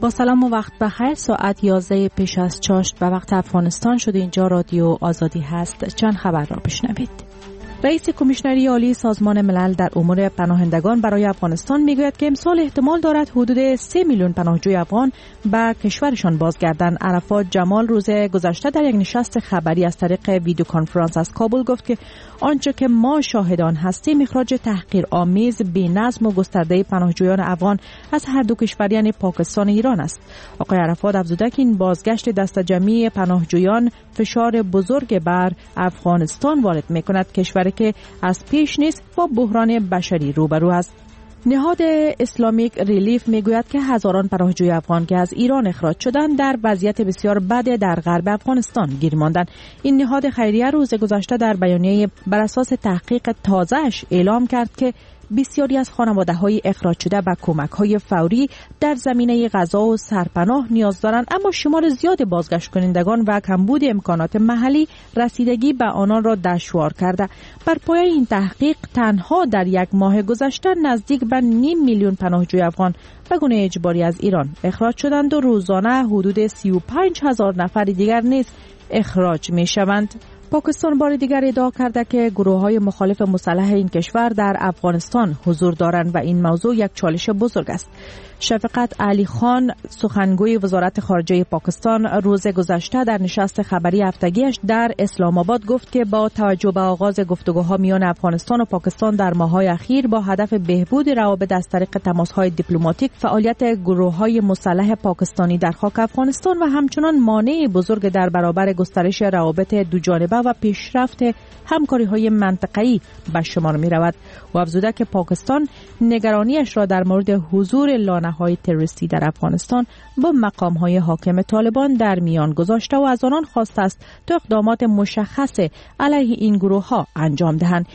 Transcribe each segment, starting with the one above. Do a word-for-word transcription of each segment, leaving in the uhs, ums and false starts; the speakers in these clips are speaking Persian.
با سلام و وقت بخیر. ساعت یازده پیش از چاشت به وقت افغانستان شده. اینجا رادیو آزادی هست. چند خبر را بشنوید. رئیس کمیشنری عالی سازمان ملل در امور پناهندگان برای افغانستان میگوید که امسال احتمال دارد حدود سه میلیون پناهجوی افغان به کشورشان بازگردند. عرفات جمال روز گذشته در یک نشست خبری از طریق ویدیو کنفرانس از کابل گفت که آنچه که ما شاهدان هستیم اخراج تحقیرآمیز، بی‌نظم و گسترده پناهجویان افغان از هر دو کشور یعنی پاکستان و ایران است. آقای عرفات افزوده که این بازگشت دست جمعی پناهجویان فشار بزرگ بر افغانستان وارد می‌کند، کشوری که از پیش نیز با بحران بشری روبرو است. نهاد اسلامیک ریلیف میگوید که هزاران پناهجوی افغان که از ایران اخراج شدند در وضعیت بسیار بد در غرب افغانستان گیر ماندند. این نهاد خیریه روز گذشته در بیانیه بر اساس تحقیق تازه‌اش اعلام کرد که بسیاری از خانواده‌های اخراج شده به کمک‌های فوری در زمینه غذا و سرپناه نیاز دارند، اما شمار زیاد بازگشت کنندگان و کمبود امکانات محلی رسیدگی به آنان را دشوار کرده. بر پایه این تحقیق تنها در یک ماه گذشته نزدیک به نیم میلیون پناهجوی افغان به گونه اجباری از ایران اخراج شدند و روزانه حدود سی و پنج هزار نفر دیگر نیز اخراج می‌شوند. پاکستان بار دیگر ادعا کرده که گروه‌های مخالف مسلح این کشور در افغانستان حضور دارند و این موضوع یک چالش بزرگ است. شفقت علی خان، سخنگوی وزارت خارجه پاکستان، روز گذشته در نشست خبری هفتگیش در اسلام آباد گفت که با توجه به آغاز گفتگوها میان افغانستان و پاکستان در ماه‌های اخیر با هدف بهبود روابط از طریق تماس‌های دیپلماتیک، فعالیت گروه‌های مسلح پاکستانی در خاک افغانستان و همچنان مانع بزرگ در برابر گسترش روابط دوجانبه و پیشرفت همکاری‌های منطقه‌ای به شمار می‌رود. و افزوده که پاکستان نگرانیش را در مورد حضور لانه‌های تروریستی در افغانستان با مقام‌های حاکم طالبان در میان گذاشته و از آنان خواسته است تا اقدامات مشخص علیه این گروه‌ها انجام دهند.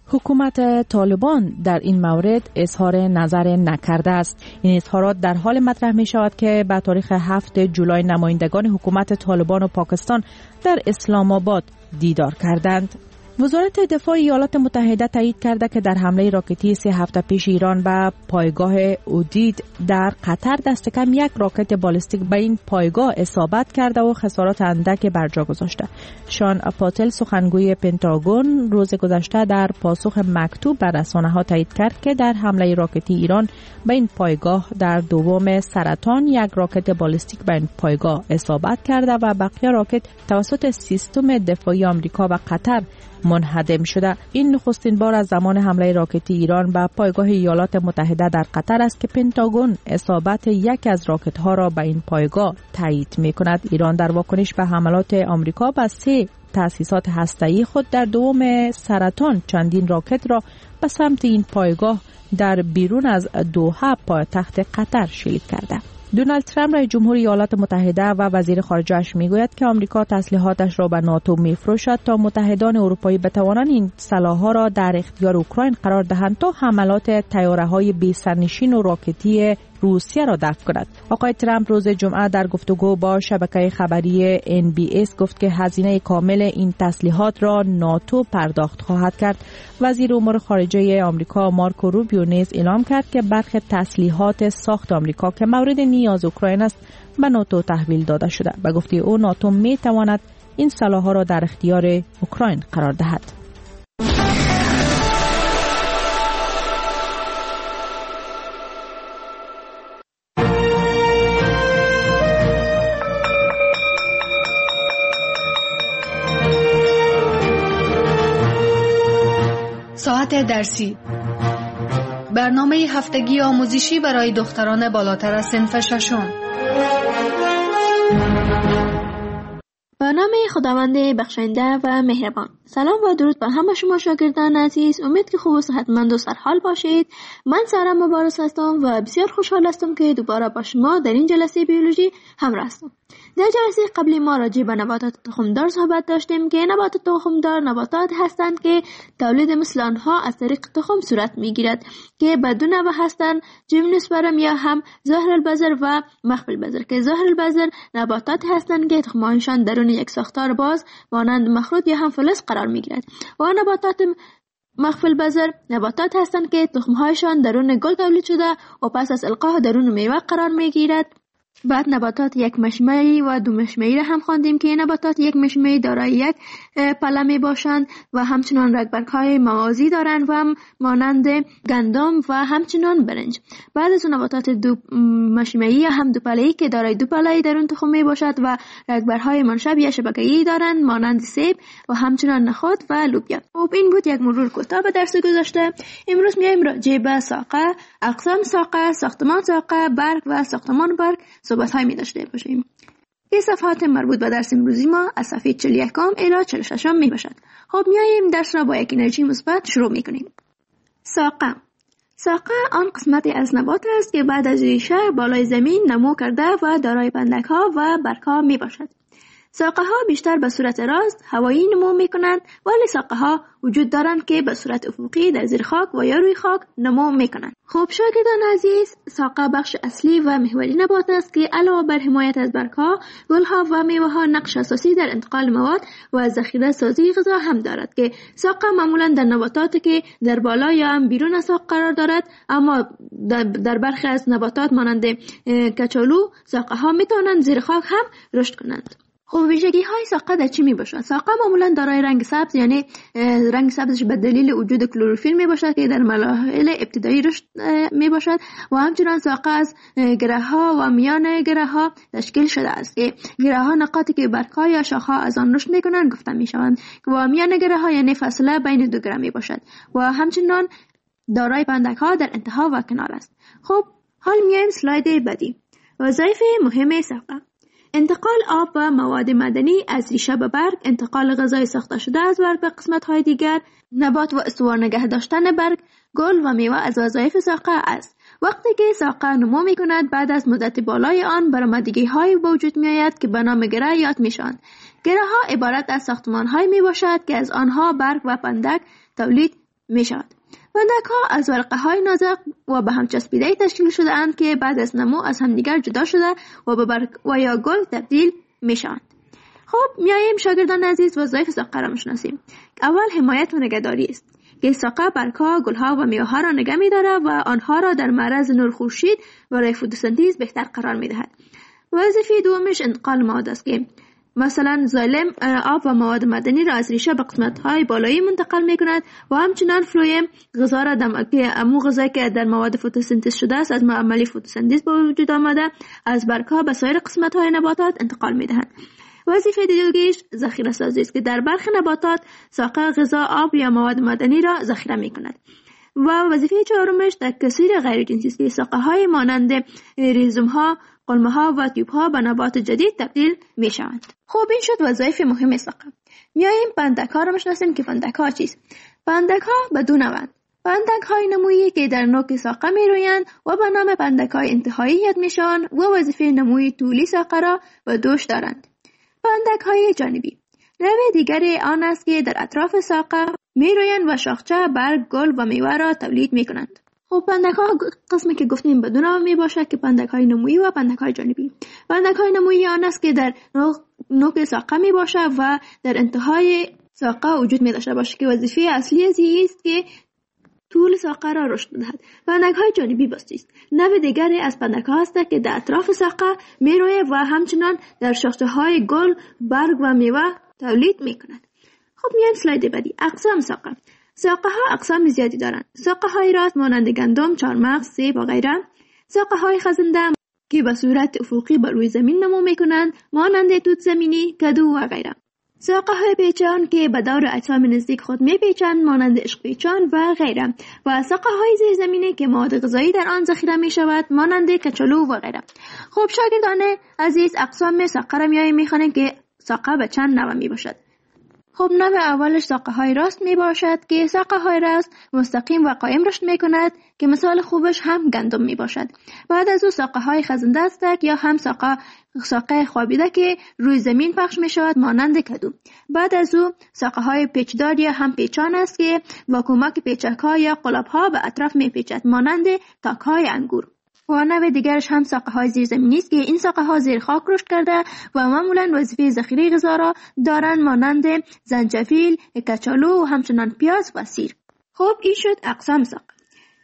حکومت طالبان در این مورد اظهار نظر نکرده است. این اظهارات در حال مطرح می شود که به تاریخ هفتم جولای نمایندگان حکومت طالبان و پاکستان در اسلام آباد دیدار کردند. وزارت دفاع ایالات متحده تایید کرده که در حمله راکتی سه هفته پیش ایران به پایگاه اودید در قطر دست کم یک راکت بالستیک به این پایگاه اصابت کرده و خسارات اندک بر جا گذاشته. شان پاتل، سخنگوی پنتاگون، روز گذشته در پاسخ مکتوب به رسانه‌ها تایید کرد که در حمله راکتی ایران به این پایگاه در دوم سرطان یک راکت بالستیک به این پایگاه اصابت کرده و بقیه راکت توسط سیستم دفاعی آمریکا و قطر منهدم شده. این نخستین بار از زمان حمله راکتی ایران به پایگاه ایالات متحده در قطر است که پنتاگون اصابت یک از راکت ها را به این پایگاه تایید می کند. ایران در واکنش به حملات آمریکا به سه تأسیسات هسته‌ای خود در دوم سرطان چندین راکت را به سمت این پایگاه در بیرون از دوحه پایتخت قطر شلیک کرده. دونالد ترامپ رئیس جمهور ایالات متحده و وزیر خارجه‌اش میگوید که آمریکا تسلیحاتش را به ناتو میفروشد تا متحدان اروپایی بتوانند این سلاح‌ها را در اختیار اوکراین قرار دهند تا حملات طیاره‌های بی سرنشین و راکتی روسیه را دفع کند. آقای ترامپ روز جمعه در گفتگو با شبکه خبری ان بی اس گفت که هزینه کامل این تسلیحات را ناتو پرداخت خواهد کرد. وزیر امور خارجه آمریکا مارکو روبیو نیز اعلام کرد که برخی تسلیحات ساخت آمریکا که مورد نیاز اوکراین است به ناتو تحویل داده شده. به گفته او ناتو می تواند این سلاح‌ها را در اختیار اوکراین قرار دهد. ساعت درسی، برنامه هفتگی آموزشی برای دختران بالاتر از صنف ششم. به نام خداوند بخشنده و مهربان. سلام و درود بر همه شما شاگردان عزیز. امید که خوب و صحتمند و سرحال باشید. من سارا مبارز هستم و بسیار خوشحال هستم که دوباره با شما در این جلسه بیولوژی همراه هستم. در جلسه قبلی ما راجع به نباتات تخمدار صحبت داشتیم که نباتات تخمدار نباتات هستند که تولید مثل آنها از طریق تخم صورت میگیرد که به دو نوع هستند، جیمنوسپرم یا هم ظاهر البذر و مخفی البذر، که ظاهر البذر نباتات هستند که تخمهایشان درون یک ساختار باز مانند مخروط یا هم فلز قرار میگیرد و نباتات مخفی البذر نباتات هستند که تخمهایشان درون گل تولید شده و پس از القاح درون میوه قرار میگیرد بعد نباتات یک مشمعی و دو مشمعی را هم خواندیم که نباتات یک مشمعی دارای یک پله می باشند و همچنان رگبرگ‌های موازی دارند و مانند گندم و همچنان برنج. بعد از نباتات دو مشمعی یا هم دو پله‌ای که دارای دو پله‌ای در اون تخم می باشد و رگبرهای منشبیه شبکه‌ای دارند مانند سیب و همچنان نخود و لوبیا. خب این بود یک مرور کوتاه به درس گذشته. امروز میایم راجع به ساقه، اقسام ساقه، ساختمان ساقه، برگ و ساختمان برگ صحبت های می داشته باشیم. این صفحات مربوط به درس امروزی ما از صفحه چهل و یک الی چهل و شش می باشد. خب میاییم درس را با یک انرژی مثبت شروع می کنیم. ساقه ساقه آن قسمتی از نبات است که بعد از ریشه بالای زمین نمو کرده و دارای پندک ها و برگ ها می باشد. ساقه ها بیشتر به صورت راست هوایی نمو می کنند، ولی ساقه ها وجود دارند که به صورت افقی در زیر خاک و یا روی خاک نمو می کنند. خب شاگردان عزیز، ساقه بخش اصلی و محوری نبات است که علاوه بر حمایت از برگ ها، گل ها و میوه ها نقش اساسی در انتقال مواد و ذخیره سازی غذا هم دارد که ساقه معمولا در نباتاتی که در بالا یا هم بیرون از ساق قرار دارد، اما در برخی از نباتات مانند کچالو ساقه ها می توانند زیر خاک هم رشد کنند. خب ویژگی های ساقه در چی می باشد؟ ساقه معمولا دارای رنگ سبز، یعنی رنگ سبزش به دلیل وجود کلروفیل می باشد که در مراحل ابتدایی رشد می باشد و همچنان ساقه از گره ها و میان گره ها تشکیل شده است که گره ها نقاطی که برگ ها یا شاخه ها از آن رشد می کنند گفته می شوند و میان گره ها یعنی فاصله بین دو گره می باشد و همچنان دارای پندک ها در انتها و کنار است. خب حال میایم اسلاید بعدی. وظایف مهم ساقه: انتقال آب و مواد معدنی از ریشه به برگ، انتقال غذای ساخته شده از برگ به قسمت‌های دیگر، نبات و استوار نگه داشتن برگ، گل و میوه از وظایف ساقه است. وقتی که ساقه نمو می‌کند بعد از مدت بالای آن برآمدگی‌هایی به وجود می‌آید که به نام گره یاد می‌شوند. گره‌ها عبارت از ساختمان‌هایی میباشد که از آنها برگ و پندک تولید می‌شود. پندک ها از ورقه های نازک و به هم چسبیده تشکیل شده اند که بعد از نمو از همدیگر جدا شده و به برگ و یا گل تبدیل می شوند. خب میاییم شاگردان عزیز وظایف ساقه را میشناسیم. اول حمایت و نگهداری است که ساقه برگ ها، گل ها و میوه ها را نگه می دارد و آنها را در معرض نور خورشید برای فتوسنتز بهتر قرار می دهد. وظیفه دومش انتقال مواد است که مثلا زایلم آب و مواد معدنی را از ریشه به قسمت‌های بالایی منتقل می‌کند و همچنان فلویم غذا را دم که امو غذایی که در مواد فتوسنتز شده است از عملی فتوسنتز به وجود آمده از برگ‌ها به سایر قسمت‌های نباتات انتقال می‌دهند. وظیفه دیگه‌اش ذخیره سازی است که در برخی نباتات ساقه غذا، آب یا مواد معدنی را ذخیره می‌کند. و وظیفه چهارمش تکثیر غیر جنسی است که ساقه‌های مانند ریزوم‌ها، قلمه‌ها و تیوب‌ها به نبات جدید تبدیل می‌شوند. خب این شد وظایف مهم ساقه. میاییم پندک‌ها را می‌شناسیم که پندک‌ها چیست؟ پندک‌ها به دو نوعند. پندک‌های نمویی که در نوک ساقه می‌رویند و به نام پندک‌های انتهایی یاد می‌شوند و وظیفه نموی طولی ساقه را به دوش دارند. پندک‌های جانبی نوع دیگری آن است که در اطراف ساقه می‌رویند و شاخچه، برگ، گل و میوه را تولید می‌کنند. خب پندک ها قسمی که گفتیم به دو نوع می باشد که پندک های نمویی و پندک های جانبی. پندک های نمویی آن است که در نوک ساقه می باشد و در انتهای ساقه وجود می داشته باشد که وظیفه اصلی از است که طول ساقه را رشد دهد. پندک های جانبی بسیست نوع دیگری از پندک ها است که در اطراف ساقه می روید و همچنان در شاخچه های گل، برگ و میوه تولید می کند. خب میایم اسلاید بعدی. اقسام ساقه. ساقه ها اقسام زیادی دارند. ساقه های راست مانند گندم، چهارمغز، سیب و غیره. ساقه های خزنده که به صورت افقی بر روی زمین نمو میکنند مانند توت زمینی، کدو و غیره. ساقه های پیچان که به دور اجسام نزدیک خود میپیچند مانند عشق پیچان و غیره. و ساقه های زیر زمینی که مواد غذایی در آن ذخیره می شود مانند کچالو و غیره. خب شاگردان عزیز اقسام ساقه را میاییم میخوانیم که ساقه به چند نوع می باشد. خب نوع اولش ساقه های راست می باشد که ساقه های راست مستقیم و قائم رشد می کند که مثال خوبش هم گندم می باشد. بعد از او ساقه های خزنده است یا هم ساقه ساقه خوابیده که روی زمین پخش می شود مانند کدو. بعد از او ساقه های پیچدار یا هم پیچان است که با کمک پیچک ها یا قلاب ها به اطراف می پیچد مانند تاک های انگور. و نوع دیگرش هم ساقه های زیر زمینی است که این ساقه ها زیر خاک رشد کرده و معمولا وظیفه ذخیره غذا را دارند مانند زنجبیل، کچالو و همچنان پیاز و سیر. خب این شد اقسام ساقه.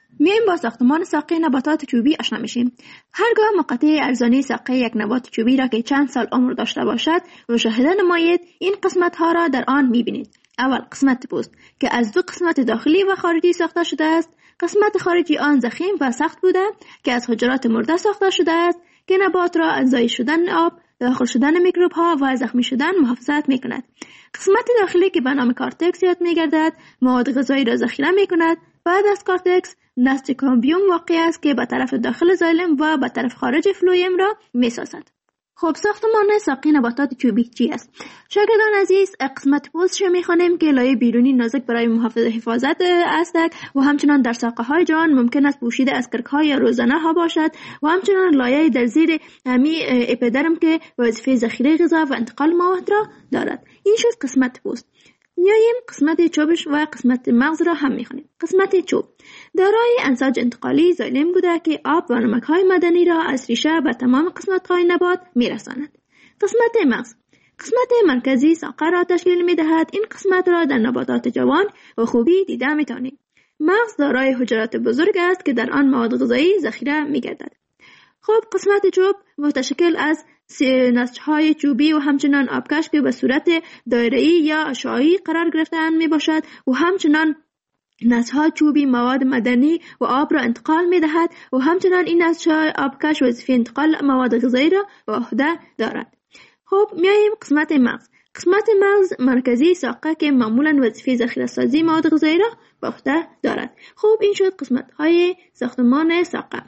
میایم با ساختمان ساقه نباتات چوبی آشنا میشیم. هرگاه مقطع ارزانی ساقه یک نبات چوبی را که چند سال عمر داشته باشد مشاهده نمایید، این قسمت ها را در آن میبینید. اول قسمت پوست که از دو قسمت داخلی و خارجی ساخته شده است. قسمت خارجی آن ضخیم و سخت بوده که از حجرات مرده ساخته شده است که نبات را از ضایع شدن آب، داخل شدن میکروب ها و زخمی شدن محافظت میکند. قسمت داخلی که به نام کارتکس یاد میگردد مواد غذایی را ذخیره میکند. بعد از کارتکس نسج کامبیوم واقع است که به طرف داخل زایلم و به طرف خارج فلویم را میسازد. خب ساختمان ساقه نباتات چوبی چی است؟ شاگردان عزیز، قسمت پوستش میخوانیم که لایه بیرونی نازک برای محافظت حفاظت است و همچنان در ساقه های جان ممکن است پوشیده از کرک های یا روزنه ها باشد و همچنان لایه در زیر همی اپیدرم که وظیفه ذخیره غذا و انتقال مواد را دارد. این شد قسمت پوست. میاییم قسمت چوبش و قسمت مغز را هم میخوانیم. قسمت چوب دارای انساج انتقالی زایلم بوده که آب و نمک های معدنی را از ریشه به تمام قسمت های نبات میرساند. قسمت مغز قسمت مرکزی ساقه را تشکیل میدهد. این قسمت را در نباتات جوان و خوبی دیده میتوانیم. مغز دارای حجرات بزرگ است که در آن مواد غذایی ذخیره میگردد. خب قسمت چوب متشکل از نسج‌های چوبی و همچنان آبکش که به صورت دایره‌ای یا اشعاعی قرار گرفته‌اند میباشد و همچنان نسج‌های چوبی مواد معدنی و آب را انتقال می‌دهد و همچنان این نسج‌های آبکش وظیفه انتقال مواد غذایی را به عهده دارد. خب میاییم قسمت مغز. قسمت مغز مرکزی ساقه که معمولاً وظیفه ذخیره سازی مواد غذایی را به عهده دارد. خب این شد قسمت‌های ساختمان ساقه.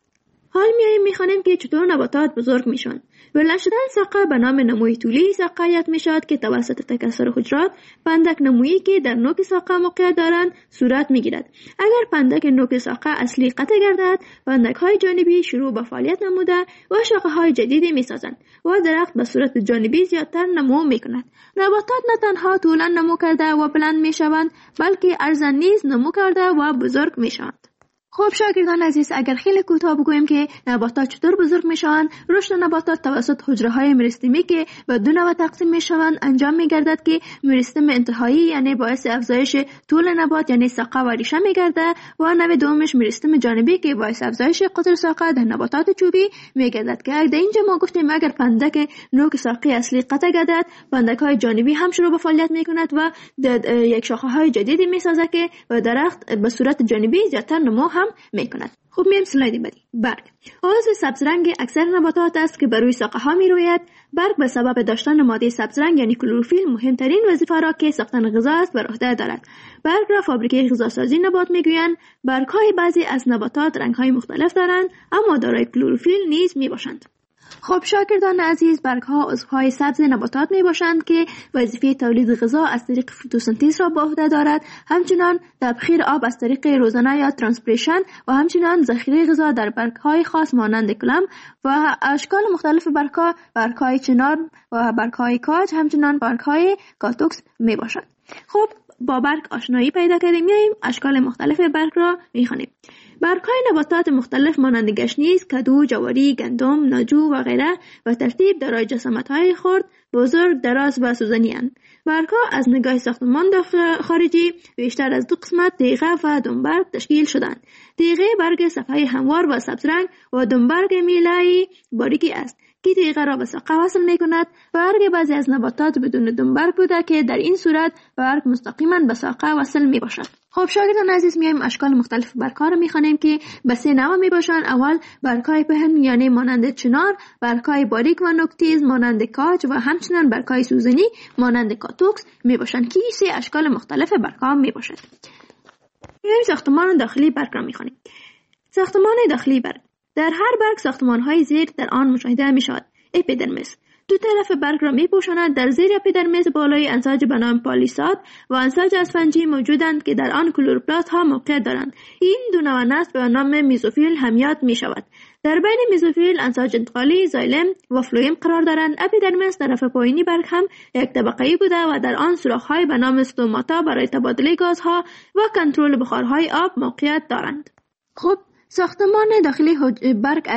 حال میاییم میخوانیم که چطور نباتات بزرگ میشن. بلند شدن ساقه به نام نموی طولی ساقه یاد میشد که توسط تکثر حجرات پندک نمویی که در نوک ساقه موقعیت دارند صورت میگیرد. اگر پندک نوک ساقه اصلی قطع گردد، پندک های جانبی شروع به فعالیت نموده و شاخه های جدیدی میسازند و درخت به صورت جانبی زیادتر نمو میکند. نباتات نه تنها طولا نمو کرده و بلند میشوند، بلکه عرضاً نیز نمو کرده و بزرگ میشوند. خب شاگردان عزیز، اگر خیلی کوتاه بگوییم که نباتات چطور بزرگ میشوند، رشد نباتات توسط حجره های مریستمی که به دو نوع تقسیم میشوند انجام میگردد که مریستم انتهایی یعنی باعث افزایش طول نبات یعنی ساقه و ریشه میگرده و نوع دومش مریستم جانبی که باعث افزایش قطر ساقه در نباتات چوبی میگردد که در اینجا ما گفتیم اگر پندک نوک ساقه اصلی قطع گردد، پندک های جانبی هم شروع به فعالیت میکند و یک شاخه های جدیدی میسازد که درخت به صورت جانبی زیادتر نمو هم میکند. خوب میریم سلاید بعدی. برگ عضو سبز رنگ اکثر نباتات است که بر روی ساقه ها می روید. برگ به سبب داشتن ماده سبز رنگ یعنی کلروفیل مهمترین وظیفه را که ساختن غذا است بر عهده دارد. برگ را فابریکه غذاسازی نبات میگویند. برگ های بعضی از نباتات رنگ های مختلف دارند اما دارای کلروفیل نیز می باشند. خب شاگردان عزیز، برگ ها عضوهای سبز نباتات می باشند که وظیفه تولید غذا از طریق فتوسنتز را به عهده دارد، همچنان تبخیر آب از طریق روزنه یا ترانسپیریشن و همچنان ذخیره غذا در برگ های خاص مانند کلم و اشکال مختلف برگ ها، برگ های چنار و برگ های کاج، همچنان برگ های کاتوکس می باشد. خب با برگ آشنایی پیدا کردیم، میاییم اشکال مختلف برگ را میخوانیم. برگ‌های نباتات مختلف مانند گشنیز، کدو، جواری، گندم، ناجو و غیره و ترتیب دارای جسامت‌های خرد، بزرگ، دراز و سوزنی اند. برگ‌ها از نگاه ساختمان خارجی بیشتر از دو قسمت تیغه و دنبرگ تشکیل شدند. تیغه برگ صفحه هموار و سبز رنگ و دنبرگ میله‌ای باریکی است که تیغه را به ساقه وصل می‌کند. برگ بعضی از نباتات بدون دنبرگ بوده که در این صورت برگ مستقیما به ساقه وصل می‌باشد. خب شاگردان عزیز، میایم اشکال مختلف برگ‌ها را می‌خوانیم که به سه نوع میباشند. اول برگ‌های پهن یعنی مانند چنار، برگ‌های باریک و نوک‌تیز مانند کاج و همچنین برگ‌های سوزنی مانند کاتوکس میباشند که سه اشکال مختلف برگ‌ها میباشد. میایم ساختمان داخلی برگ را می‌خوانیم. ساختمان داخلی برگ در هر برگ ساختمان‌های زیر در آن مشاهده می‌شود. اپیدرمیس دو طرف برگ را می‌پوشاند. در زیر اپیدرمیس بالای انساج به نام پالیساد و انساج اسفنجی موجودند که در آن کلوروپلاست ها موقعیت دارند. این دو نوع نسل به نام میزوفیل هم یاد می‌شود. در بین میزوفیل انساج انتقالی زایلم و فلویم قرار دارند. اپیدرمیس طرف پایینی برگ هم یک طبقه‌ای بوده و در آن سوراخ‌های به نام استوماتا برای تبادله گازها و کنترل بخارهای آب موقعیت دارند. خب ساختمان داخلی برگ از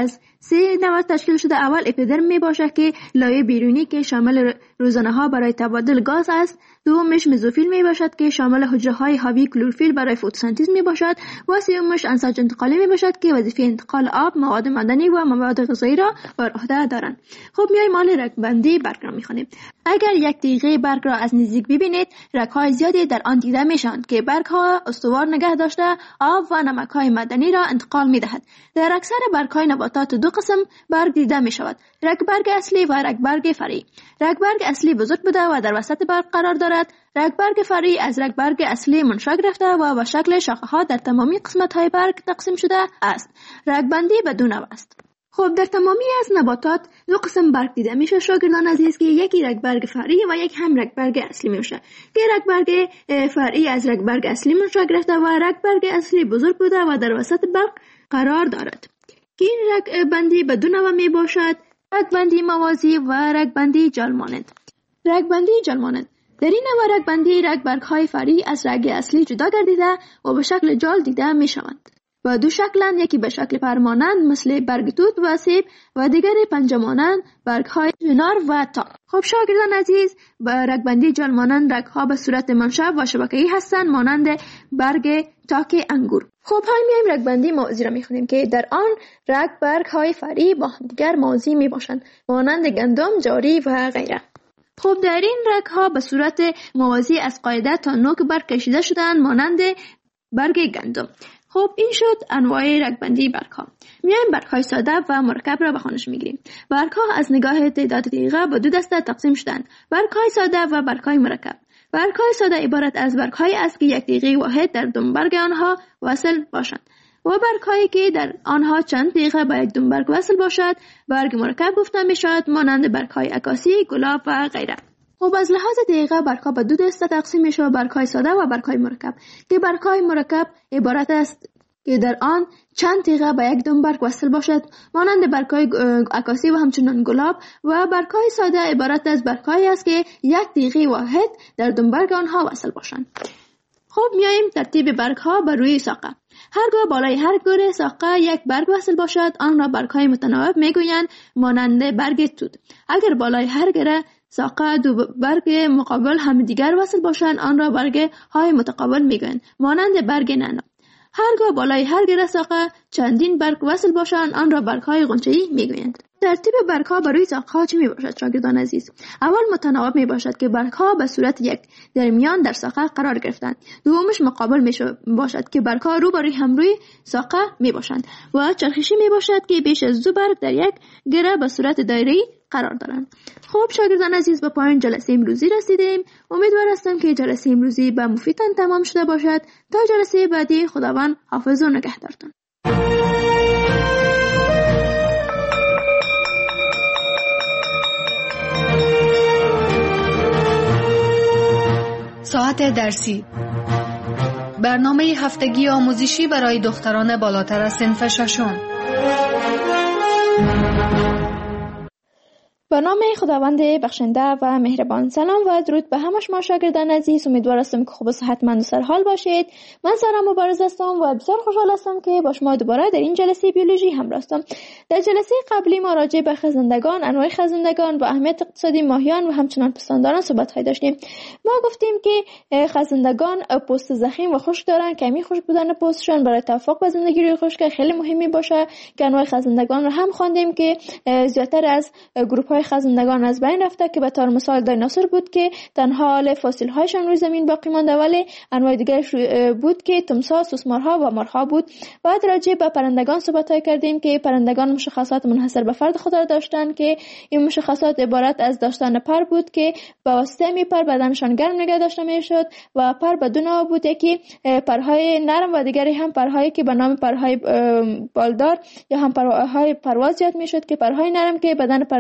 سه نوع تشکیل شده. اول اپیدرم می باشد که لایه بیرونی که شامل روزنه ها برای تبادل گاز است. دومش مزوفیل می باشد که شامل حجره های حاوی کلروفیل برای فتوسنتز می باشد. و سومش انساج انتقالی می باشد که وظیفه انتقال آب، مواد معدنی و مواد غذایی را بر عهده دارند. خب میایم مال رگبندی برگ را میخوانیم. اگر یک تیغه برگ را از نزدیک ببینید، رگ‌های زیادی در آن دیده میشوند که برگ‌ها استوار نگه داشته آب و نمک‌های معدنی را انتقال می‌دهد. در اکثر برگ‌های نباتات دو قسم برگ دیده می‌شود: رگ برگ اصلی و رگ برگ فرعی. رگ برگ اصلی بزرگ بوده و در وسط برگ قرار دارد. رگ برگ فرعی از رگ برگ اصلی منشأ گرفته و به شکل شاخه‌ها در تمامی قسمت‌های برگ تقسیم شده است. رگ بندی به دو نوع است. خب در تمامی از نباتات دو قسم برگ دیده میشه شاگردان عزیز که یکی رگ برگ فرعی و یک هم رگ برگ اصلی میشه که رگ برگ فرعی از رگ برگ اصلی منشأ گرفته و رگ برگ اصلی بزرگ بوده و در وسط برگ قرار دارد که این رگ بندی به دو نوع می باشد: رگ بندی موازی و رگ بندی جال مانند. رگ بندی جال مانند در این نوع رگ بندی رگ برگ های فرعی از رگ اصلی جدا گردیده و به شکل جال دیده می شوند و دو شکلند، یکی به شکل پرمانند مثل برگ توت و سیب و دیگری پنجه مانند برگ های چنار و تاک. خب شاگردان عزیز، با رگ بندی جال مانند رگ ها به صورت منشأ و شبکه‌ای هستند مانند برگ تاک انگور. خب حال میایم رگ بندی موازی را میخونیم که در آن رگ برگ های فرعی با همدیگر موازی می باشند مانند گندم، جاری و غیره. خب در این رگ ها به صورت موازی از قاعده تا نوک برگ کشیده شدند مانند برگ گندم. خب این شد انواع رگبندی برگ ها. میایم برگ های ساده و مرکب را به خوانش میگیریم. برگ ها از نگاه تعداد تیغه به دو دسته تقسیم شدند: برگ های ساده و برگ های مرکب. برگ های ساده عبارت از برگ های است که یک تیغه واحد در دنبرگ آنها وصل باشند و برگ هایی که در آنها چند تیغه به یک دنبرگ وصل باشد برگ مرکب گفته می شود مانند برگ های عکاسی، گلاب و غیره. خب از لحاظ دقیقه برگ‌ها به دو دسته تقسیم میشه: برگ‌های ساده و برگ‌های مرکب که برگ‌های مرکب عبارت است که در آن چند تیغه به یک دنبرگ وصل باشد مانند برگ‌های عکاسی و همچنین گلاب، و برگ‌های ساده عبارت از برگ‌هایی است که یک تیغه واحد در دنبرگ آنها وصل باشند. خب میایم ترتیب برگ‌ها بر روی ساقه. هرگاه بالای هر گره ساقه یک برگ وصل باشد آن را برگ‌های متناوب میگویند مانند برگ توت. اگر بالای هر گره ساقه دو برگ مقابل هم دیگر وصل باشند آن را برگ های متقابل میگویند مانند برگ نعنا. هرگاه بالای هر گره ساقه چندین برگ وصل باشند آن را برگ های غنچه‌ای میگویند. ترتیب برگ ها بر روی ساقه ها چه می باشد شاگردان عزیز؟ اول متناوب می باشد که برگ ها به صورت یک در میان در ساقه قرار گرفتند. دومش مقابل می باشد که برگ ها رو بر هم روی ساقه می باشند و چرخشی می باشد که بیش از دو برگ در یک گره به صورت دایره‌ای قرار دارند. خب شاگردان عزیز، به پایان جلسه امروزی رسیدیم. امیدوار هستم که جلسه امروزی به مفیدتان تمام شده باشد. تا جلسه بعدی خداوند حافظ و نگهدارتان. ساعت درسی، برنامه هفتگی آموزشی برای دختران بالاتر از صنف ششم. به نام خداوند بخشنده و مهربان. سلام و درود به همه شما شاگردان عزیز. امیدوار هستم که خوب و صحتمند و سرحال باشید. من سارا مبارز هستم و بسیار خوشحال هستم که با شما دوباره در این جلسه بیولوژی همراه هستم. در جلسه قبلی ما راجع به خزندگان، انواع خزندگان و اهمیت اقتصادی ماهیان و همچنان پستانداران صحبت داشتیم. ما گفتیم که خزندگان پوست ضخیم و خشک دارند. کمی خشک بودن پوستشان برای توافق با زندگی روی خشک خیلی مهمی باشه که انواع خزندگان رو هم خواندیم که زیاتر از گروه خزندگان از بین رفته که به طور مثال دایناسور بود که تنها حال فسیل هایشان روی زمین باقی مانده، ولی انواع دیگرش بود که تمساح، سوسمارها و مارها بود. بعد راجع به پرندگان صحبت کردیم که پرندگان مشخصات منحصر به فرد خود را داشتند که این مشخصات عبارت از داشتن پر بود که با واسطه می پر بدنشان گرم نگه داشته میشد و پر به دو نوع بود، یکی پرهای نرم و دیگری هم پرهایی که به نام پرهای بالدار یا هم پرهای پرواز یاد میشد که پرهای نرم که بدن پرنده را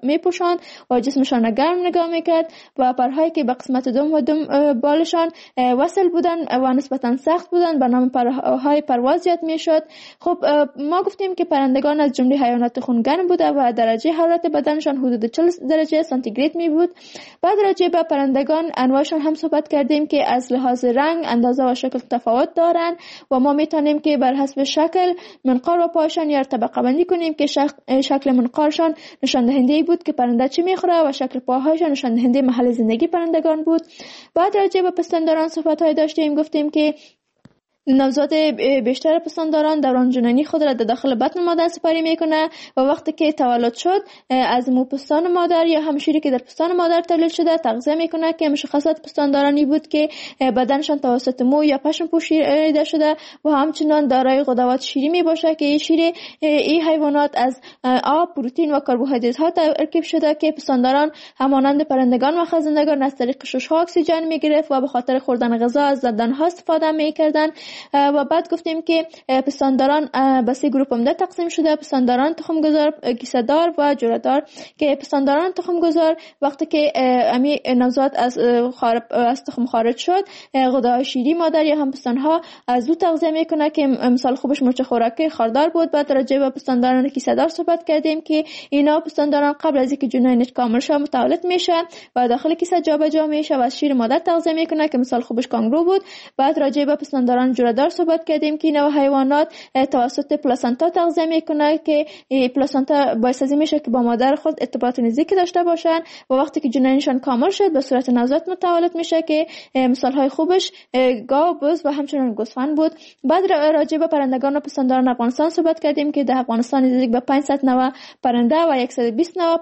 میپوشاند و جسمشان گرم نگاه میکرد و پرهایی که به قسمت دم و دم بالشان وصل بودن و نسبتا سخت بودن به نام پرهای پرواز یاد میشد. خب ما گفتیم که پرندگان از جمله حیوانات خونگرم بوده و درجه حرارت بدنشان حدود چهل درجه سانتیگراد می بود. بعد راجع به پرندگان انواعشان هم صحبت کردیم که از لحاظ رنگ، اندازه و شکل تفاوت دارند و ما میتونیم که بر حسب شکل منقار و پایشان یا طبقه بندی کنیم که شکل منقارشان نشان دهنده بود که پرنده چی میخوره و شکل پاهایشان نشان دهنده محل زندگی پرندگان بود. بعد راجع به پستانداران صحبت های داشتیم، گفتیم که نوزاد بیشتر پستانداران دوران جنینی خود را در داخل بطن مادر سپری میکنه و وقتی که تولد شد از مو پستان مادر یا هم شیری که در پستان مادر تولید شده تغذیه میکنه که مشخصات پستاندارانی بود که بدنشان توسط مو یا پشم پوشیده شده و همچنان دارای غدوات شیری می باشه که این شیر این حیوانات از آب، پروتئین و کربوهیدرات ها ترکیب شده که پستانداران همانند پرندگان و خزندگان از طریق شش ها اکسیژن میگرفت و به خاطر خوردن غذا از دندانها استفاده میکردن. و بعد گفتیم که پستانداران به سه گروه عمده تقسیم شده: پستانداران تخمگذار، کیسه‌دار و جره‌دار. که پستانداران تخمگذار وقتی که امی نوزاد از از تخم خارج شد غده‌های شیری مادر یا هم پستانها از او تغذیه میکنه که مثال خوبش مرچ خوراکی خاردار بود. بعد راجع به پستانداران کیسه‌دار صحبت کردیم که اینا پستانداران قبل از اینکه جنینش کامل شه متولد میشه و داخل کیسه جابجا میشه و از شیر مادر تغذیه میکنه که مثال خوبش کانگرو بود. بعد راجع به پستانداران جره‌دار صحبت کردیم که اینا حیوانات توسط پلاسنتا تغذیه میکنه که پلاسنتا باعث میشه که با مادر خود ارتباط نزدیک داشته باشن و وقتی که جنینشان کامل شد به صورت نوزاد متولد میشه که مثال های خوبش گاو، بز و همچنین گوسفند بود. بعد راجع به پرندگان و پستانداران افغانستان صحبت کردیم که در افغانستان نزدیک به پانصد نوع پرنده و صد و بیست نوع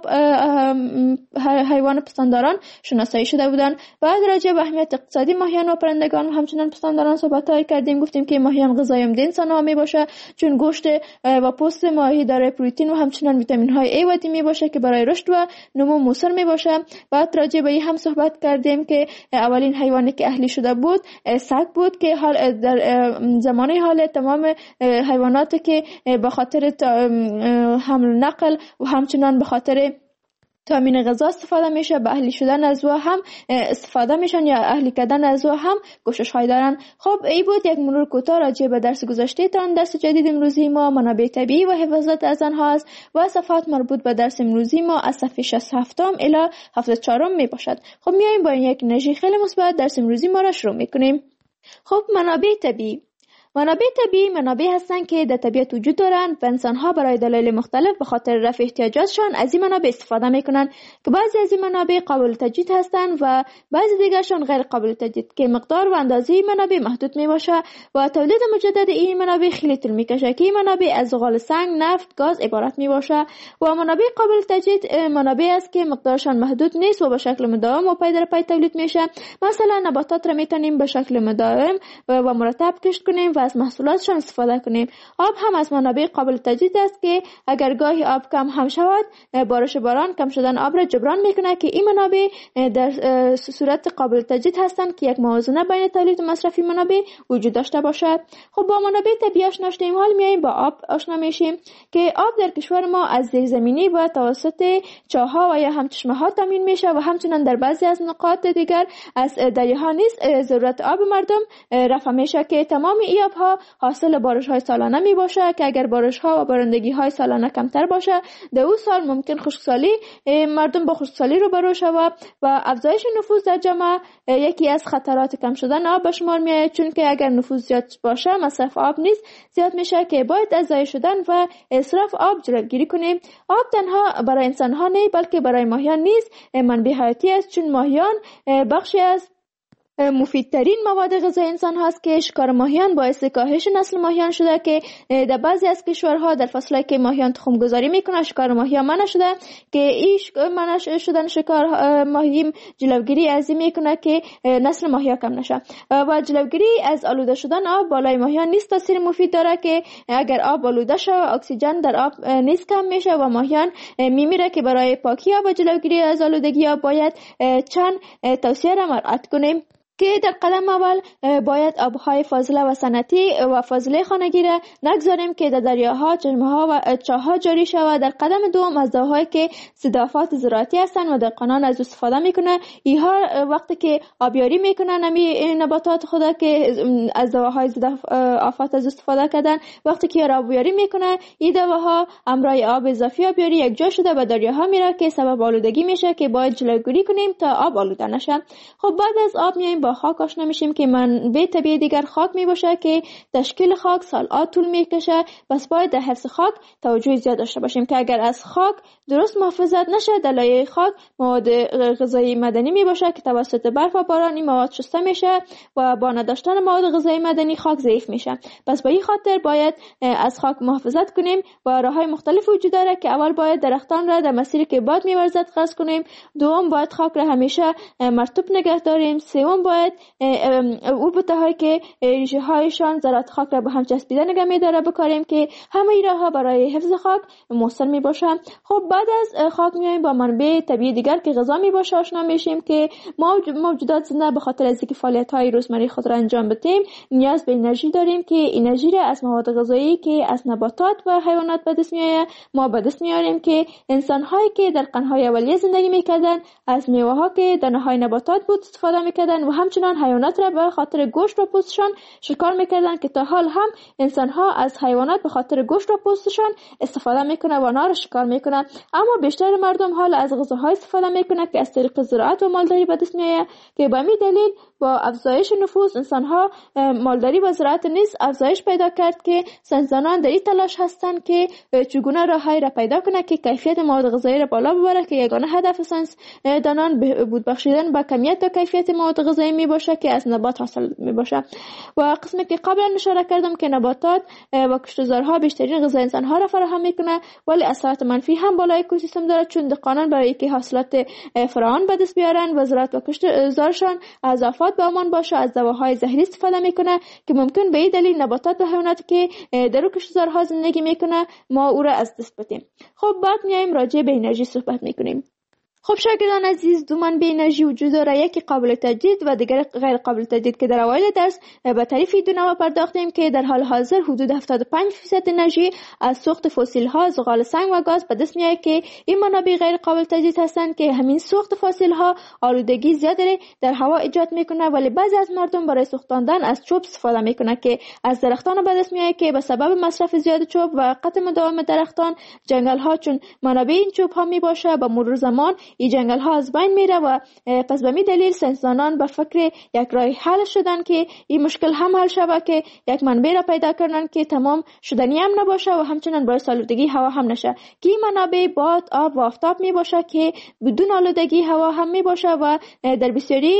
حیوان پستانداران شناسایی شده بودند. بعد راجع به اهمیت اقتصادی ماهیان و پرندگان و همچنین پستانداران صحبت های کردیم. گفتیم که ماهیان غذای عمده انسان‌ها می باشه چون گوشت و پوست ماهی دارای پروتئین و همچنین ویتامین های ای و دی می باشه که برای رشد و نمو موثر می باشه. بعد راجع به این هم صحبت کردیم که اولین حیوانی که اهلی شده بود سگ بود که حال در زمانه حال تمام حیواناتی که به خاطر حمل نقل و همچنین به خاطر تامین غذا استفاده میشه به اهلی شدن از او هم استفاده میشن یا اهلی کردن از او هم کوشش های دارن. خب این بود یک مرور کوتاه راجع به درس گذشته تان. درس جدید امروزی ما منابع طبیعی و حفاظت از آنها است و صفحات مربوط به درس امروزی ما از صفحه شصت و هفت الی هفتاد و چهار می باشد. خب میایم با این یک انرژی خیلی مثبت درس امروزی ما را شروع میکنیم. خب منابع طبیعی منابع طبیعی منابع هستند که در طبیعت وجود دارند و انسان‌ها برای دلایل مختلف به خاطر رفع احتیاجاتشان از این منابع استفاده می‌کنند که بعضی از این منابع قابل تجدید هستند و بعضی دیگرشان غیر قابل تجدید که مقدار و اندازه منابع محدود میباشه و تولید مجدد این منابع خیلی طول میکشه که این منابع از زغال سنگ، نفت، گاز عبارت میباشه و منابع قابل تجدید منابع است که مقدارشان محدود نیست و به شکل مداوم و پای در پای تولید میشه. مثلا نباتات را میتونیم به شکل مداوم و مرتب کشت کنیم و از محصولاتشان استفاده کنیم. آب هم از منابع قابل تجدید است که اگر گاهی آب کم هم شود بارش باران کم شدن آب را جبران میکنه که این منابع در صورت قابل تجدید هستند که یک موازنه بین تولید و مصرف منابع وجود داشته باشد. خب با منابع طبیعی آشنا شدیم، حال میایم با آب آشنا میشیم که آب در کشور ما از زیرزمینی و توسط چاه‌ها و یا هم چشمه‌ها تامین میشه و همچنین در بعضی از نقاط دیگر از دریاها نیز ضرورت آب مردم رفع میشه که تمام این آبها حاصل بارش‌های سالانه می باشه که اگر بارش‌ها و بارندگی‌های سالانه کمتر باشه در اون سال ممکن خشکسالی مردم با خشکسالی روبرو شود و افزایش نفوذ در جامعه یکی از خطرات کم شدن آب به شمار میاد، چون که اگر نفوذ زیاد باشه مصرف آب نیز زیاد میشه که باید از ضایع شدن و اسراف آب جلوگیری کنیم. آب تنها برای انسان‌ها نه بلکه برای ماهیان نیز منبع حیاتی است، چون ماهیان بخشی از مفیدترین مواد غذایی انسان هاست که شکار ماهیان باعث کاهش نسل ماهیان شده که در بعضی از کشورها در فصلی که ماهیان تخم گذاری میکنه شکار ماهیان منع شده که این منع شدن شکار ماهی جلوگیری از این میکنه که نسل ماهیان کم نشه و جلوگیری از آلوده شدن آب بالای ماهیان نیست تاثیر مفید داره که اگر آب آلوده شه اکسیژن در آب نیز کم میشه و ماهیان میمیره که برای پاکی آب و جلوگیری از آلودگی آب باید چند توصیه را مراعات کنیم. که در قدم اول باید آبهای فاضله و صنعتی و فاضله خانگی را نگذاریم که در دریاها، چشمه‌ها و چاه‌ها جاری شود. در قدم دوم از دواهایی که ضدآفات زراعتی هستند و دهقانان از استفاده میکنه، اینها وقتی که آبیاری میکنن نمی نباتات خدا که از دواهای ضدآفات از استفاده کردن، وقتی که آبیاری میکنه این دواها امرای آب اضافی آبیاری یک جا شده به دریاها میره که سبب آلودگی میشه که باید جلوگیری کنیم تا آب آلوده نشه. خب بعد از آب میایم با خاک آشنا میشیم که منبع طبیعی دیگر خاک میباشه که تشکیل خاک سال‌ها طول میکشه. بس باید در حفظ خاک توجه زیاد داشته باشیم که اگر از خاک درست محافظت نشه در لایه خاک مواد غذایی معدنی میباشه که توسط برف و باران این مواد شسته میشه و با نداشتن مواد غذایی معدنی خاک ضعیف میشه. پس به این خاطر باید از خاک محافظت کنیم و راههای مختلف وجود داره که اول باید درختان را در مسیری که باد میورزد قطع کنیم، دوم باید خاک را همیشه مرطوب نگه داریم، سوم باید او بوتهایی که ریشه هایشان ذرات خاک را به هم چسبیده نگه میداره بکاریم که همه این راه ها برای حفظ خاک مؤثر می باشه. خب بعد از خاک میایم با منبع طبیعی دیگر که غذا می باشه آشنا میشیم که ما موجودات زنده به خاطر از اینکه فعالیت های روزمره خود را انجام بدیم نیاز به انرژی داریم که انرژی را از مواد غذایی که از نباتات و حیوانات به دست میآید ما به دست میاریم که انسان هایی که در قرن های اولیه زندگی میکردن از میوه ها که دانه های نباتات بود استفاده میکردن و همچنان حیوانات را به خاطر گوشت و پوستشان شکار میکردن که تا حال هم انسان ها از حیوانات به خاطر گوشت و پوستشان استفاده میکنه و آنها را شکار میکنه. اما بیشتر مردم حال از غذاهای استفاده میکنه که از طریق زراعت و مالداری به دست میآید که به همین دلیل با افزایش نفوس انسان ها مالداری و زراعت نیز افزایش پیدا کرد که ساینسدانان در این تلاش هستند که چگونه راههایی را پیدا کنه که کیفیت مواد غذایی را بالا ببره که یگانه هدف ساینسدانان بود بخشیدن به کمیت و کیفیت مواد غذایی می باشه که از نبات حاصل می باشه. و قسمی که قبلا اشاره کردم که نباتات و کشتزارها بیشترین غذای انسان ها را فراهم میکنه ولی اثرات منفی هم بالای اکوسیستم داره، چون دهقانان برای اینکه حاصلات فراوان به دست بیارن و زراعت و کشتزارشان از آفات به امان باشه از دواهای زهری استفاده میکنه که ممکن به این دلیل نباتات و حیواناتی که در کشتزارها زندگی میکنه ما او را از دست بدیم. خب بعد میایم راجع به انرژی صحبت میکنیم. خب شاگردان عزیز، دو منبع انرژی وجود داره، یکی قابل تجدید و دیگر غیر قابل تجدید که در اوایل درس به تعریف دو نوع پرداختیم که در حال حاضر حدود هفتاد و پنج درصد انرژی از سوخت فسیل ها، زغال سنگ و گاز به دست میاد که این منابع غیر قابل تجدید هستند که همین سوخت فسیل ها آلودگی زیادی در هوا ایجاد میکنه، ولی بعضی از مردم برای سوختاندن از چوب استفاده میکنه که از درختان به دست میاد که به سبب مصرف زیاد چوب و قطع مداوم درختان جنگل ها چون منابع این چوب ها می باشه با مرور زمان این جنگل ها از بین میره و پس به می دلیل ساینسدانان به فکر یک راه حل شدن که این مشکل هم حل شود که یک منبع را پیدا کردن که تمام شدنی هم نباشه و همچنین باعث آلودگی هوا هم نشه که این منابع باد، آب و آفتاب می باشه که بدون آلودگی هوا هم می باشه و در بسیاری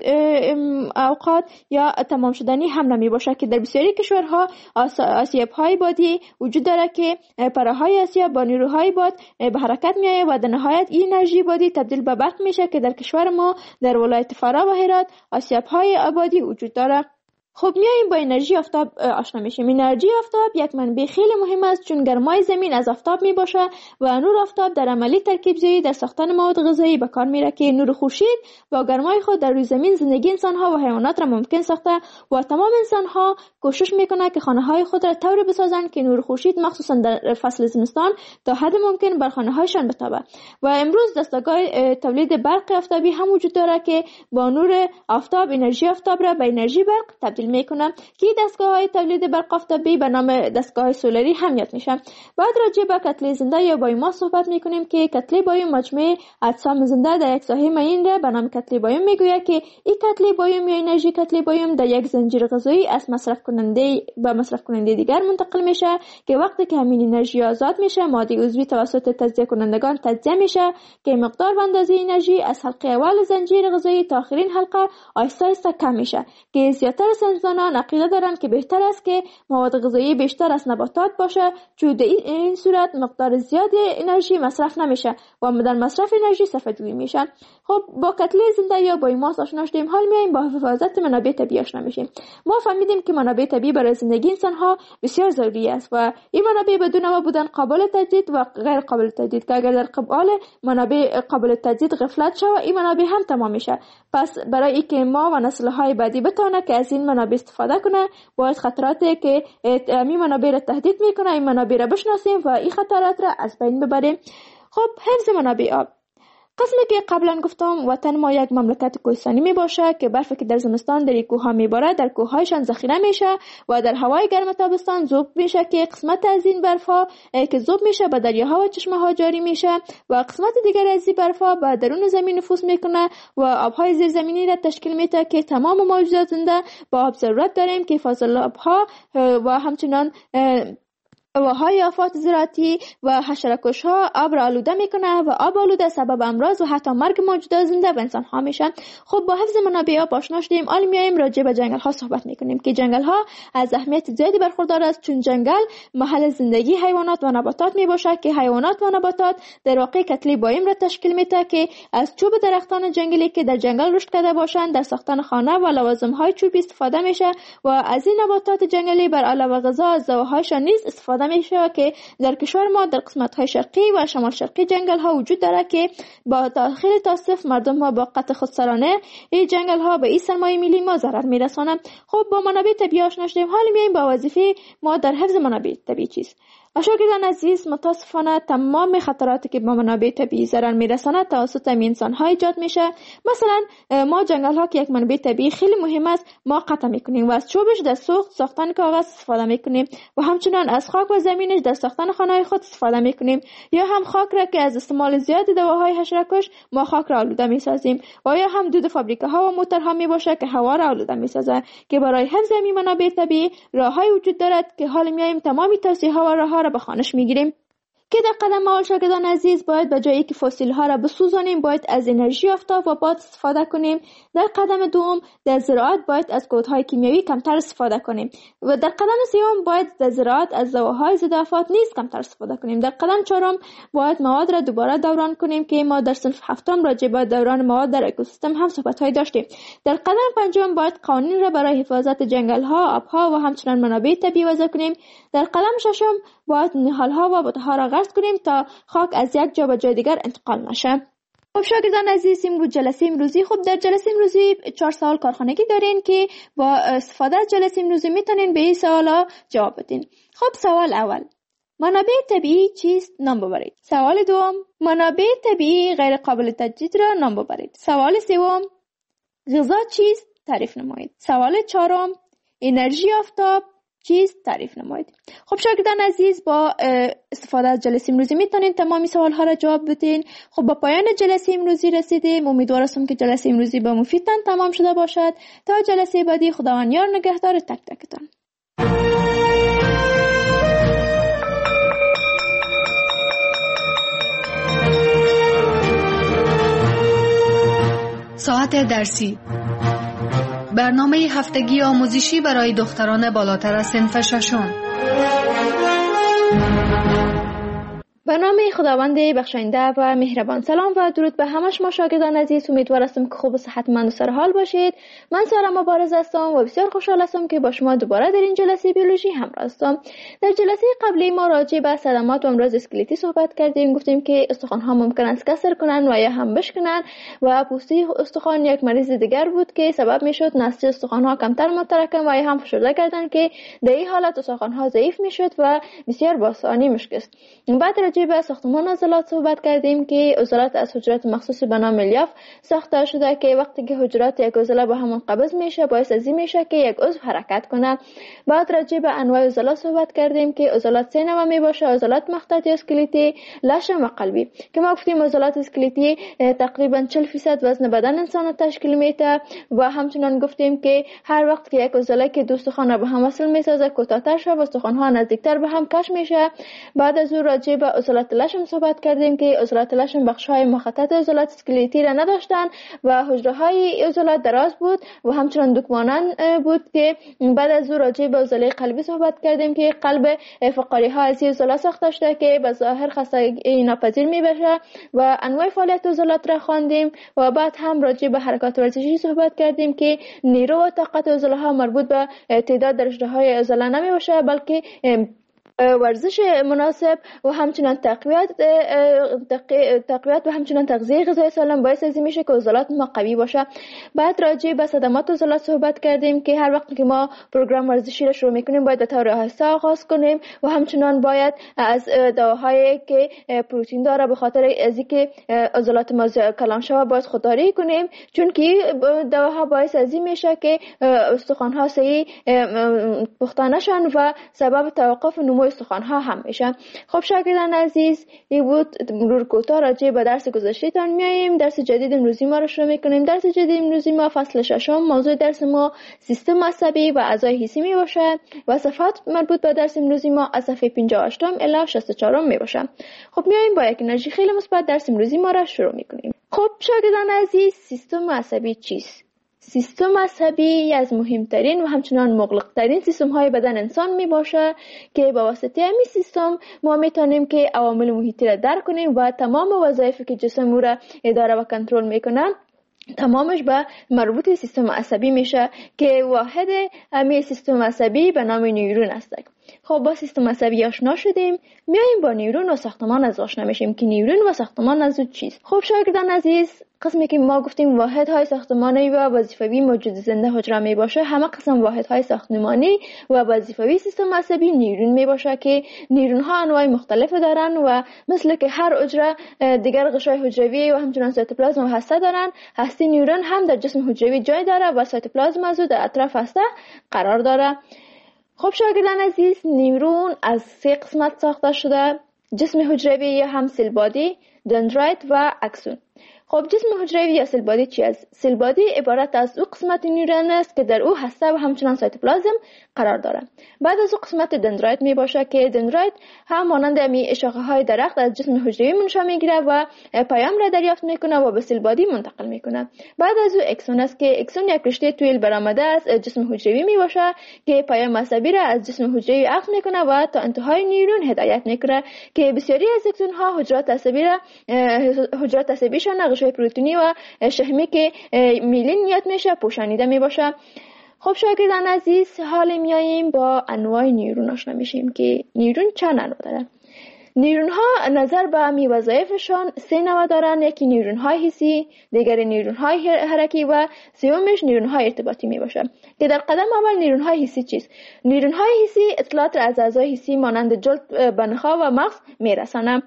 اوقات یا تمام شدنی هم نمی باشه که در بسیاری کشورها آسیاب های بادی وجود داره که پرههای آسیاب با نیروهای باد به حرکت می آید و در نهایت این انرژی بادی تبدیل به برق میشه که در کشور ما در ولایت فرا و هرات آسیاب های آبادی وجود داره. خب میایم با انرژی آفتاب آشنا میشیم. انرژی آفتاب یک منبع خیلی مهم است چون گرمای زمین از آفتاب می باشه و نور آفتاب در عملی ترکیب زایی در ساختن مواد غذایی به کار میره که نور خورشید با گرمای خود در روی زمین زندگی انسان ها و حیوانات را ممکن ساخته و تمام انسان ها کوشش میکنه که خانه های خود را طوری بسازند که نور خورشید مخصوصا در فصل زمستان تا حد ممکن بر خانه هایشان بتابه. و امروز دستگاه تولید برق آفتابی هم وجود داره که با نور آفتاب انرژی آفتاب را به انرژی برق تبدیل میکنه که دستگاه‌های تولید برق آفتابی به نام دستگاه سولری هم یاد میشه. بعد راجع به کتله زنده یا بایوماس صحبت میکنیم که کتله بایوم مجموعه اجسام زنده در یک ساحه معین را به نام کتله بایوم میگوید که این کتله بایوم یا انرژی کتله بایوم در یک زنجیر غذایی از مصرف کننده به مصرف کننده دیگر منتقل میشه که وقتی که همین انرژی آزاد میشه ماده عضوی توسط تجزیه کنندگان تجزیه میشه که مقدار و اندازه انرژی از حلقه اول زنجیر غذایی تا آخرین حلقه آهسته آهسته کم میشه که زیاتر انسانان عقیده دارند که بهتر است که مواد غذایی بیشتر از نباتات باشه، چون در این صورت مقدار زیادی انرژی مصرف نمیشه و در مصرف انرژی صرفه جویی میشه. خب با کتله زنده یا بایوماس آشنا شدیم، حال میایم با حفاظت منابع طبیعی آشنا میشیم. ما فهمیدیم که منابع طبیعی برای زندگی انسان ها بسیار ضروری است و این منابع بدون ما بودن قابل تجدید و غیر قابل تجدید، که اگر در قبال منابع قابل تجدید غفلت شود این منابع هم تمام میشه. پس برای اینکه ما و نسل های بعدی بتونه که از این منابع استفاده کنه، باید خطراتی که این منابع را تهدید میکنه این منابع را بشناسیم و این خطرات را از بین ببریم. خب حفظ منابع آب. قسمی که قبلا گفتم وطن ما یک مملکت کوهستانی می باشه که برفی که در زمستان در کوه ها می باره در کوه هایشان ذخیره میشه و در هوای گرم تابستان ذوب میشه که قسمت از این برف ها که ذوب میشه به دریاها و چشمه ها جاری میشه و قسمت دیگر از این برف ها به درون زمین نفوذ میکنه و آبهای زیرزمینی را تشکیل میده که تمام موجودات زنده با آب ضرورت داریم که فاضل آبها و همچنان هواهای آفات زراعتی و حشره‌کش ها آب را آلوده میکنه و آب آلوده سبب امراض و حتی مرگ موجودات زنده و انسان ها میشن. خب با حفظ منابع آب آشنا شدیم، حالا میایم راجع به جنگل ها صحبت میکنیم که جنگل ها از اهمیت زیادی برخوردار است، چون جنگل محل زندگی حیوانات و نباتات میباشه که حیوانات و نباتات در واقع کتله بایم را تشکیل میده که از چوب درختان جنگلی که در جنگل رشد کرده باشند در ساختن خانه و لوازم های چوبی استفاده میشه و از این نباتات جنگلی بر علاوه غذا از زوهایشان نیز استفاده میشه که در کشور ما در قسمت های شرقی و شمال شرقی جنگل ها وجود داره که با خیلی تاسف مردم ها با قطع خودسرانه این جنگل ها به این سرمایه ملی ما ضرر میرسانند. خب با منابع طبیعی آشنا شدیم، حالا میایم با وظیفه ما در حفظ منابع طبیعی چیست. شاگردان عزیز، متاسفانه تمام خطراتی که با منابع طبیعی ضرر میرساند توسط انسان ها ایجاد میشه. مثلا ما جنگل ها که یک منبع طبیعی خیلی مهم است ما قطع میکنیم و از چوبش در سوخت ساختن کاغذ استفاده میکنیم و همچنان از خاک و زمینش در ساختن خانه خود استفاده میکنیم، یا هم خاک را که از استعمال زیاد دواهای حشره‌کش ما خاک را آلوده میسازیم و یا هم دود فابریکه ها و موتورها میباشه که هوا را آلوده میسازه. که برای حفظ این منابع طبیعی راههای وجود دارد که حالا میایم تمامی توصیه ها و راهها را به خوانش میگیریم. که در قدم اول شاگردان عزیز باید به جایی که فسیل ها را بسوزانیم باید از انرژی آفتاب و باد استفاده کنیم. در قدم دوم در زراعت باید از کودهای کیمیایی کمتر استفاده کنیم و در قدم سوم باید در زراعت از دواهای ضد آفات نیز کمتر استفاده کنیم. در قدم چهارم باید مواد را دوباره دوران کنیم که ما در صنف هفتم راجع به دوران مواد در اکوسیستم هم صحبت های داشتیم. در قدم پنجم باید قوانین را برای حفاظت جنگل ها، آبها و همچنان منابع طبیعی وضع کنیم. در قدم ششم باید نهال ها و بوته ها را غرس کنیم تا خاک از یک جا به جای دیگر انتقال نشه. خب شاگردان عزیز، امروز جلسه امروزی خب در جلسه امروزی چهار سوال کارخانگی دارین که با استفاده از جلسه امروزی میتونین به این سوالا جواب بدین. خب سوال اول، منابع طبیعی چیست؟ نام ببرید. سوال دوم، منابع طبیعی غیر قابل تجدید را نام ببرید. سوال سوم، غذا چیست؟ تعریف نمایید. سوال چهارم، انرژی آفتاب چیست؟ تعریف نمایید. خب شاگردان عزیز، با استفاده از جلسه امروزی میتونین تمامی سوال ها را جواب بدین. خب با پایان جلسه امروزی رسیدیم. امیدوار هستم که جلسه امروزی با مفیدتان تمام شده باشد. تا جلسه بعدی، خداوند یار نگهدار تک تکتان. ساعت درسی، برنامه هفتگی آموزشی برای دختران بالاتر از صنف ششم. برنامه خداوند بخشنده و مهربان. سلام و درود به همه شما شاگردان عزیز. امیدوار هستم که خوب و صحتمند و سرحال باشید. من سارا مبارز هستم و بسیار خوشحال هستم که با شما دوباره در این جلسه بیولوژی همراه هستم. در جلسه قبلی ما راجع به صدمات و امراض اسکلتی صحبت کردیم. گفتیم که استخوان ها ممکن است کسر کنن و یا هم بشکنن و پوسته استخوان یک مریض دیگر بود که سبب میشد نسج استخوان ها کمتر متراکم و یا هم فشرده کردن که در این حالت استخوان ها ضعیف میشد و بسیار با آسانی میشکست. بعد راجع به ساختمان عضلات صحبت کردیم که عضلات از حجرات مخصوص به نام الیاف ساخته شده که وقتی که حجرات یک عضله به هم منقبض میشه باعث از این میشه که یک عضو حرکت کنه. بعد راجع به انواع عضلات صحبت کردیم که عضلات سه نوع میباشه: عضلات مخططی اسکلتی، لشم و قلبی. که ما گفتیم عضلات اسکلتی تقریبا چهل درصد وزن بدن انسان تشکیل میده و همچنین گفتیم که هر وقت که یک عضله که دو استخوان به هم وصل میسازه کوتاه‌تر شه و استخوان‌ها نزدیکتر به هم کش میشه. بعد از اون راجع به عضلات لشم صحبت کردیم که عضلات لشم بخش‌های مخطط عضلات اسکلتی را نداشتند و حجره‌های عضلات دراز بود و همچنان دکمانند بود که بعد از او راجع به عضله قلبی صحبت کردیم که قلب فقاری‌ها از این عضله ساخته شده که به ظاهر خستگی ناپذیر می‌باشه و انواع فعالیت عضلات را خواندیم و بعد هم راجع به حرکات ورزشی صحبت کردیم که نیرو و طاقت عضله‌ها مربوط به تعداد درجه‌های عضله نمی‌باشه بلکه ورزش مناسب و همچنان تقویت تقویت و همچنان تغذیه غذایی سالم باعث از این میشه که عضلات ما قوی باشه. بعد راجع به صدمات عضلات صحبت کردیم که هر وقت که ما پروگرام ورزشی را شروع میکنیم باید به طور آهسته آغاز کنیم و همچنان باید از دواهایی که پروتئین داره به خاطر از اینکه عضلات ما کلان شوه باید خودداری کنیم، چون که دواها باعث از این میشه که استخوان‌ها صحیح پخته نشن و سبب توقف نمو استخوان‌ها هم میشه. خب شاگردان عزیز، این بود مرور کوتاه راجع به درس گذشته تان میایم. درس جدید امروزی ما رو شروع میکنیم. درس جدید امروزی ما فصل ششم، موضوع درس ما سیستم عصبی و اعضای حسی می باشه و صفحات مربوط به درس امروزی ما از صفحه پنجاه و هشت الی شصت و چهار می باشه. خب میایم با یک انرژی خیلی مثبت درس امروزی ما را شروع میکنیم. خب شاگردان عزیز، سیستم عصبی چیست؟ سیستم عصبی از مهمترین و همچنان مغلقترین سیستم های بدن انسان می باشه که با واسطه همین سیستم ما میتونیم که عوامل محیطی را درک کنیم و تمام وظایفی که جسم او را اداره و کنترل میکنه تمامش به مربوط سیستم عصبی میشه که واحد همین سیستم عصبی به نام نیورون است. خب با سیستم عصبی آشنا شدیم، میایم با نیورون و ساختمان از آشنا میشیم که نیورون و ساختمان از چیست. خب شاگردان عزیز، قسمی که ما گفتیم واحدهای ساختمانی و وظیفوی موجود زنده حجره می باشه، همه قسم واحدهای ساختمانی و وظیفوی سیستم عصبی نیورون می باشه که نیورون ها انواع مختلف دارن و مثل که هر حجره دیگر غشای حجروی و همچنان سایتوپلازم و هسته دارن، هسته نیورون هم در جسم حجروی جای داره و سایتوپلازم از در اطراف هسته قرار داره. خب شاگردان عزیز، نیورون از سه قسمت ساخته شده: جسم حجروی یا هم سیل بادی، دندرایت و اکسون. خب جسم حجروی یا سیل بادی چی است؟ سیل بادی عبارت از او قسمت نیورون است که در او هسته و همچنان سایتوپلازم قرار داره. بعد از او قسمت دندرایت می باشه که دندرایت هم مانند می شاخه های درخت از جسم حجروی منشأ میگیره و پیام را دریافت میکنه و به سیل بادی منتقل میکنه. بعد از او اکسون است که اکسون یک رشته طویل برآمده از جسم حجروی می باشه که پیام عصبی را از جسم حجروی اخذ میکنه و تا انتهای نیورون هدایت میکنه که بسیاری از اکسون ها حجرات عصبی را حجرات عصبیشان غشای پروتئینی و شحمی که میلین یاد میشه پوشانیده میباشه. خب شاگردان عزیز، حال میاییم با انواع نیورون آشنا میشیم که نیورون چند انواع داره. نیورون ها نظر به می وظایفشان سه نوع دارن: یکی نیورون های حسی، دیگر نیورون های حرکی و سومش نیورون های ارتباطی می باشه. که در قدم اول نیورون های حسی چیست؟ نیورون های حسی اطلاعات از اعضای حسی مانند جلد، بنخا و مغز میرسانه.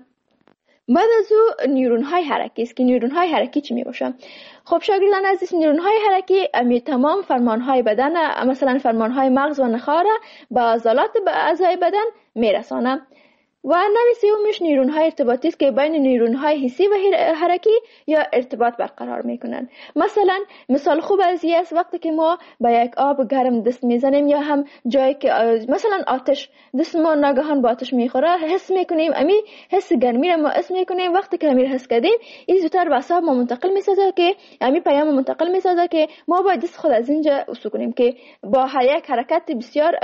بعد از او نیورون های حرکی است که نیورون های حرکی چی می باشه؟ خب شاگردان عزیز، نیورون های حرکی امی تمام فرمان های بدن، مثلا فرمان های مغز و نخاع را به عضلات اعضای بدن میرسانه. و نوع سومش نیورون های ارتباطی است که بین نیورون های حسی و حرکی یا ارتباط برقرار میکنن. مثلا مثال خوب از این است وقتی که ما با یک آب گرم دست میزنیم یا هم جایی که مثلا آتش دست ما ناگهان با آتش میخوره حس میکنیم، امی حس گرمی را ما حس میکنیم. وقتی که امیر حس کردیم این زودتر به اعصاب ما منتقل میسازه که امی پیام منتقل میسازه که ما باید دست خود از اینجا اسو کنیم که با یک حرکت بسیار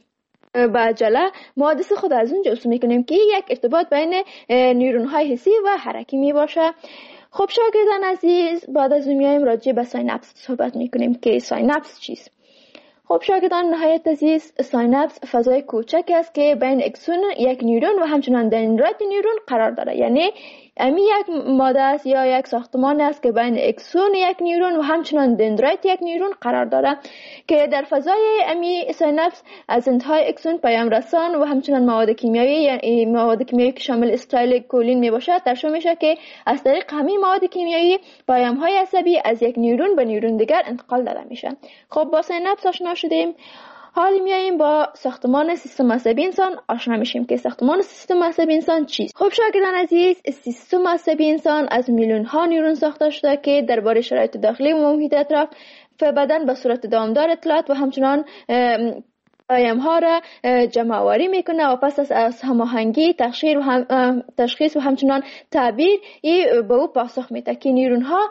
با عجله ما دست خود از اونجا اسو میکنیم که یک ارتباط بین نیورون های حسی و حرکی می باشه. خب شاگردان عزیز، بعد از اون میایم راجع به ساینپس صحبت میکنیم که ساینپس چیست. خب شاگردان نهایت عزیز، ساینپس فضای کوچک است که بین اکسون یک نیورون و همچنان دندرایت نیورون قرار داره. یعنی امی یک ماده است یا یک ساختمان است که بین اکسون یک نیورون و همچنان دندرایت یک نیورون قرار داره که در فضای امی ساینپس از انتهای اکسون پیام رسان و همچنان مواد کیمیایی یعنی مواد کیمیایی که شامل استایل کولین می باشد ترشح میشه که از طریق همین مواد کیمیایی پیام های عصبی از یک نیورون به نیورون دیگر انتقال داده میشه. خب با ساینپس آشنا شدیم، حالی میاییم با ساختمان سیستم عصبی انسان آشنا میشیم که ساختمان سیستم عصبی انسان چیست. خب شاگردان عزیز، سیستم عصبی انسان از میلیون ها نیورون ساخته شده که درباره شرایط داخلی و محیط اطراف بدن به صورت دامدار اطلاعات و همچنان پیام ها را جمع آوری میکنه و پس از هماهنگی تشخیص و هم تشخیص و همچنان تعبیر ای به او پاسخ میده که نیورون ها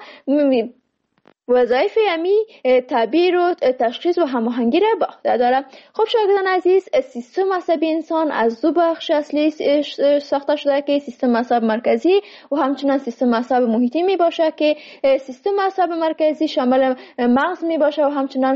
وظایف امی تعبیر و تشخیص و هماهنگی را به عهده داره. خب شاگردان عزیز، سیستم عصبی انسان از دو بخش اصلی ساخته شده که سیستم عصب مرکزی و همچنان سیستم عصب محیطی می باشه که سیستم عصب مرکزی شامل مغز می باشه و همچنان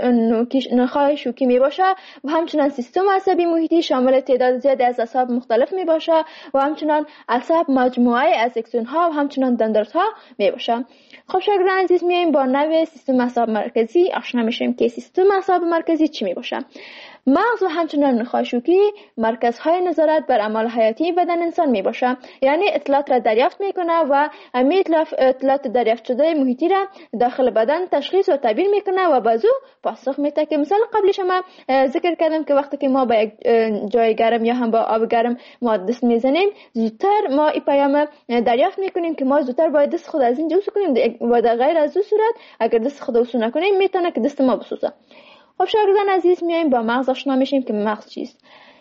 نخاع شوکی می باشه و همچنان سیستم عصبی محیطی شامل تعداد زیادی از اعصاب مختلف می باشه و همچنان عصب مجموعه از اکسون ها و همچنان دندرت ها می باشه. خب شاگردان عزیز، میایم با نوع سیستم عصب مرکزی آشنا میشیم که سیستم عصب مرکزی چی می باشه. مغز و همچنان نخاع شوکی مرکزهای نظارت بر اعمال حیاتی بدن انسان می باشه، یعنی اطلاعات را دریافت میکنه و امی اطلاعات دریافت شده محیطی را داخل بدن تشخیص و تعبیر میکنه و بازو پاسخ میده. که مثال قبلی شما ذکر کردم که وقتی که ما به یک جای گرم یا هم با آب گرم ما دست میزنیم، زودتر ما این پیام دریافت میکنیم که ما زودتر باید دست خود از اینجا وسو کنیم و در غیر از این صورت اگر دست خود وسو نکنیم میتونه که دست ما بسوزه. خب شاگردان عزیز، میایم با مغز آشنا میشیم که مغز چیست.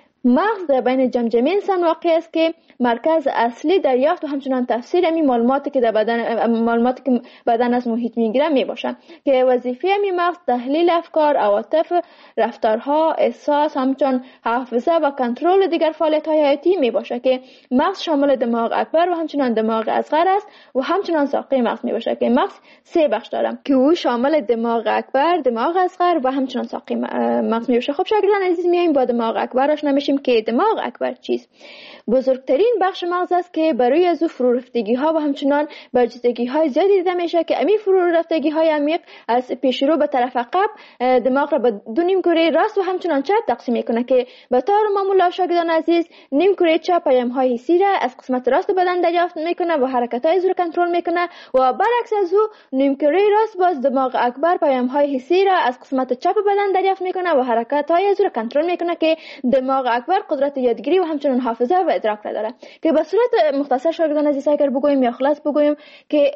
مغز در بین جمجمه انسان واقع است که مرکز اصلی دریافت و همچنان تفسیر امی معلوماتی که در بدن معلوماتی که بدن از محیط میگیره می باشه که وظیفه امی مغز تحلیل افکار، عواطف، رفتارها، احساس، همچنان حافظه و کنترل دیگر فعالیت‌های حیاتی می باشه که مغز شامل دماغ اکبر و همچنان دماغ اصغر است و همچنان ساقه مغز می باشه که مغز سه بخش داره که او شامل دماغ اکبر، دماغ اصغر و همچنان ساقه مغز می باشه. خب شاگردان عزیز، میایم با دماغ اکبر آشنا میشیم که دماغ اکبر چیست. بزرگترین بخش مغز است که برای از فرو رفتگی ها و همچنان برجستگی های زیادی دیده میشه که امی فرو رفتگی های عمیق از پیش رو به طرف عقب دماغ را به دو نیم کره راست و همچنان چپ تقسیم میکنه که به طور معمول شاگردان عزیز نیم کره چپ پیام های حسی را از قسمت راست بدن دریافت میکنه و حرکت های زو کنترل میکنه و برعکس از او نیم کره راست باز دماغ اکبر پیام های حسی را از قسمت چپ بدن دریافت میکنه و حرکت های زو کنترل میکنه که دماغ اکبر قدرت یادگیری و همچنان حافظه و ادراک را داره. که به صورت مختصر شاگردان عزیز اگر بگویم یا خلاص بگویم که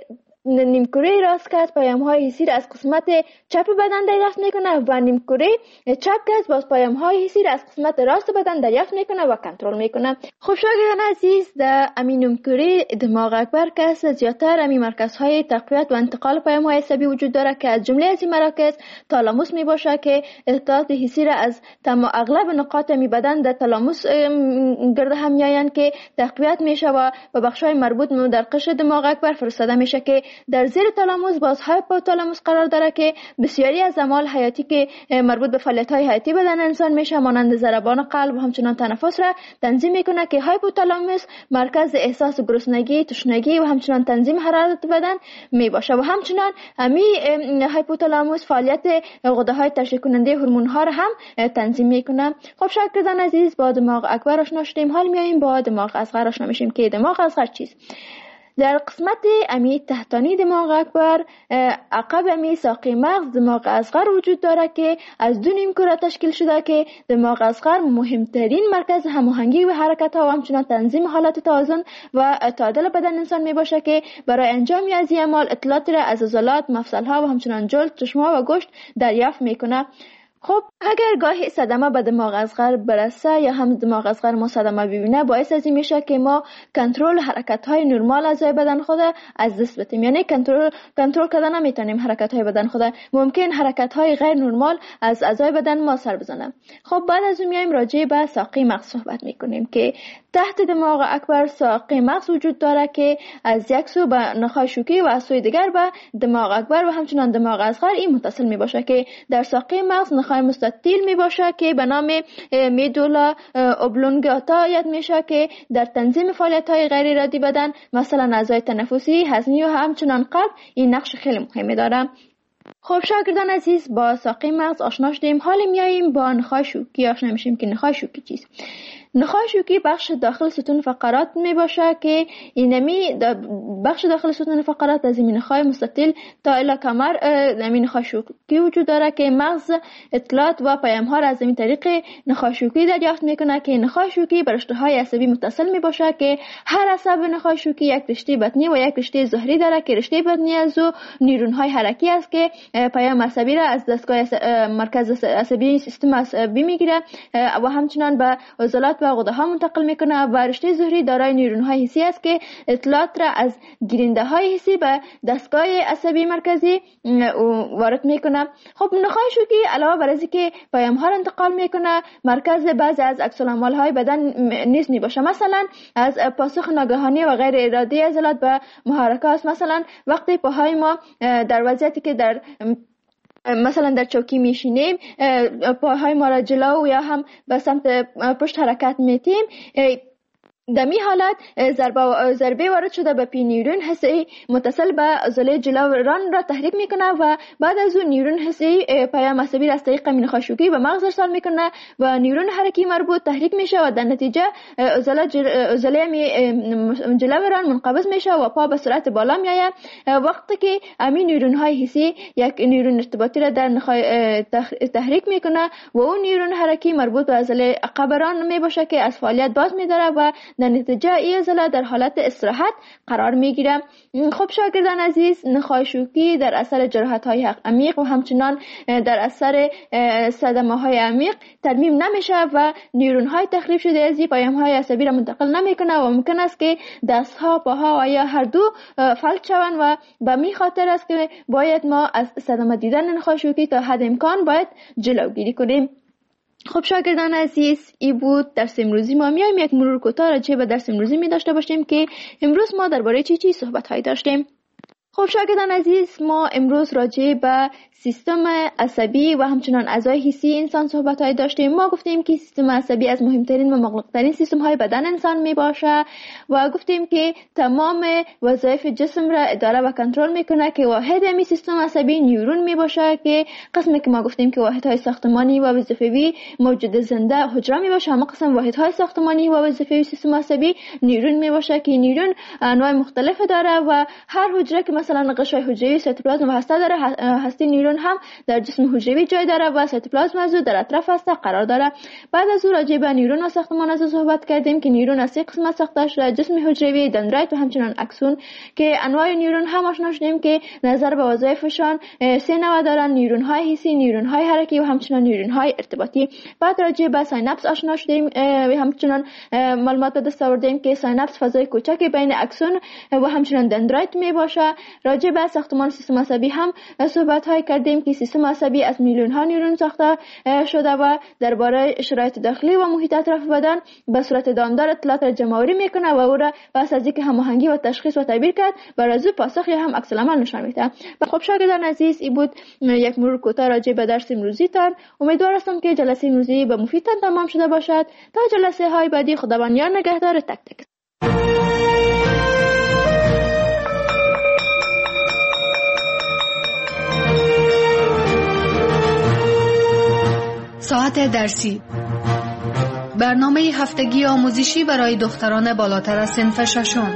نیمکره راست کس پیام های حسی را از قسمت چپ بدن دریافت میکنه و نیمکره چپ کس باز پیام های حسی را از قسمت راست بدن دریافت میکنه و کنترل میکنه. خب شاگردان عزیز، در امین نیمکره دماغ اکبر کس زیادتر امی مرکز های تقویت و انتقال پیام های عصبی وجود داره که از جمله از این مراکز تالاموس می باشه که اطلاعات حسی را از تمام اغلب نقاط می بدن در تالاموس گرد هم میآیند که تقویت میشه و به بخش های مربوط در قشر دماغ اکبر فرستاده میشه که در زیر تالاموس باز هایپوتالاموس قرار داره که بسیاری از اعمال حیاتی که مربوط به فعالیت‌های حیاتی بدن انسان میشه مانند ضربان قلب و همچنان تنفس را تنظیم میکنه که هایپوتالاموس مرکز احساس گرسنگی، تشنگی و همچنان تنظیم حرارت بدن می باشه و همچنان امی هایپوتالاموس فعالیت غده‌های تشکیل کننده هورمون‌ها را هم تنظیم میکنه. خب شاگردان عزیز، با دماغ اکبر آشنا شدیم، حال میایم با دماغ اصغر آشنا میشیم که دماغ اصغر چیست. در قسمت امی تحتانی دماغ اکبر عقب امی ساقه مغز دماغ اصغر وجود داره که از دو نیم کره تشکیل شده که دماغ اصغر مهمترین مرکز هماهنگی و حرکت ها و همچنان تنظیم حالت توازن و تعادل بدن انسان می باشه که برای انجام از این اعمال اطلاعاتی را از عضلات، مفصل ها و همچنان جلد، چشم ها و گوشت دریافت میکنه. خب اگر گاهی صدمه به دماغ اصغر برسه یا هم دماغ اصغر ما صدمه ببینه، باعث از این میشه که ما کنترل حرکت های نرمال اعضای بدن خود از دست بدیم، یعنی کنترل کنترل کردن نمیتونیم حرکت های بدن خود، ممکن حرکت های غیر نرمال از اعضای بدن ما سر بزنه. خب بعد از اون میایم راجع به ساقه مغز صحبت میکنیم که تحت دماغ اکبر ساقه مغز وجود داره که از یک سو به نخاع شوکی و از سوی دیگر به دماغ اکبر و همچنان دماغ اصغر این متصل می باشه که در ساقه مغز نخاع مستطیل می باشه که به نام میدولا اوبلونگاتا یاد میشه که در تنظیم فعالیت های غیر ارادی بدن مثلا اعضای تنفسی، هضمی و همچنان قلب این نقش خیلی مهمی داره. خب شاگردان عزیز، با ساقه مغز آشنا شدیم، حال میاییم با نخاع شوکی آشنا میشیم که نخاع شوکی چیست. نخاع شوکی بخش داخل ستون فقرات می باشه که اینمی بخش داخل ستون فقرات از این نخاع مستطیل تا الی کمر این نخاع شوکی وجود داره که مغز اطلاعات و پیام ها را از این طریق نخاع شوکی دریافت میکنه که نخاع شوکی به رشته های عصبی متصل می باشه که هر عصب نخاع شوکی یک رشته بطنی و یک رشته ظهری داره که رشته بطنی از او نیورون های حرکی است که پیام عصبی را از دستگاه مرکز عصبی سیستم عصبی میگیره و همچنان به عضلات و غده ها منتقل میکنه و رشته ظهری دارای نیورون های حسی است که اطلاعات را از گیرنده های حسی به دستگاه عصبی مرکزی وارد میکنه. خب نخاع شوکی علاوه بر از اینکه پیام ها را انتقال میکنه، مرکز بعضی از عکس العمل های بدن نیز میباشه، مثلا از پاسخ ناگهانی و غیر ارادی عضلات به محرکات. مثلا وقتی پاهای ما در وضعیتی که در مثلا در چوکی میشینیم، پاهای ما را جلو یا هم به سمت پشت حرکت میتیم، در می حالت ضربه ضربه وارد شده به پی نیورون حسی متصل به عضله جلویان را تحریک میکنه و بعد از اون نیورون حسی پیام عصبی را از طریق نخاع شوکی به مغز ارسال میکنه و نیورون حرکی مربوط تحریک میشه و در نتیجه عضله عضله جلویان منقبض میشه و پا به سرعت بالا میآید. وقتی که همین نیورون های حسی یک نیورون ارتباطی را در نخاع تحریک میکنه و اون نیورون حرکی مربوط به عضله عقبران میباشه که از فعالیت باز میداره و در نتیجه این عضله در حالت استراحت قرار میگیره. خب شاگردان عزیز، نخاع شوکی در اثر جراحت های عمیق و همچنان در اثر صدمه های عمیق ترمیم نمیشه و نیورون های تخریب شده از پیام های عصبی را منتقل نمیکنه و ممکن است که دست ها، پاها و یا هر دو فلج شوند و به می خاطر است که باید ما از صدمه دیدن نخاع شوکی تا حد امکان باید جلوگیری کنیم. خب شاگردان عزیز، ای بود درس امروزی ما. میایم یک مرور کوتاه راجع به درس امروزی می داشته باشیم که امروز ما درباره چی چی صحبت های داشتیم. خب شاگردان عزیز، ما امروز راجع به سیستم عصبی و همچنان اعضای حسی انسان صحبت های داشتیم. ما گفتیم که سیستم عصبی از مهمترین و مغلقترین سیستم های بدن انسان می باشه و گفتیم که تمام وظایف جسم را اداره و کنترل میکنه که واحد می سیستم عصبی نیورون می باشه که قسمی که ما گفتیم که واحد های ساختمانی و وظیفوی موجود زنده حجره می باشه، اما قسم واحد های ساختمانی و وظیفوی سیستم عصبی نیورون می باشه که نیورون انواع مختلف داره و هر حجره که مثلا قشای حجروی سیتوپلازم و هسته داره، هسته نیورون هم در جسم حجروی جای داره و سیتوپلازم از در اطراف هسته قرار داره. بعد از اون راجع به نیورون و ساختمان از صحبت کردیم که نیورون از سه قسمت ساخته شده: جسم حجروی، دندرایت و همچنان اکسون، که انواع نیورون هم آشنا شدیم که نظر به وظایفشان سه نوع دارن: نیورون های حسی، نیورون های حرکی و همچنان نیورون های ارتباطی. بعد راجع به سایناپس آشنا شدیم و همچنان معلومات به دست آوردیم که سایناپس فضای کوچکی بین اکسون و همچنان دندرایت می باشه. راجع به ساختمان سیستم عصبی هم صحبت های کردیم که سیستم عصبی از میلیون ها نیورون ساخته شده و درباره شرایط داخلی و محیط اطراف بدن به صورت دامدار اطلاعات را جمع آوری میکنه و او را پس از اینکه هماهنگی و تشخیص و تعبیر کرد بر از پاسخ یا هم عکس العمل نشان میده. خب شاگردان عزیز، این بود یک مرور کوتاه راجع به درس امروزی تان. امیدوار هستم که جلسه امروزی به مفیدتان تمام شده باشد. تا جلسه های بعدی، خداوند یار نگهدار تک تک. ساعت درسی، برنامه هفتگی آموزشی برای دختران بالاتر از صنف ششم.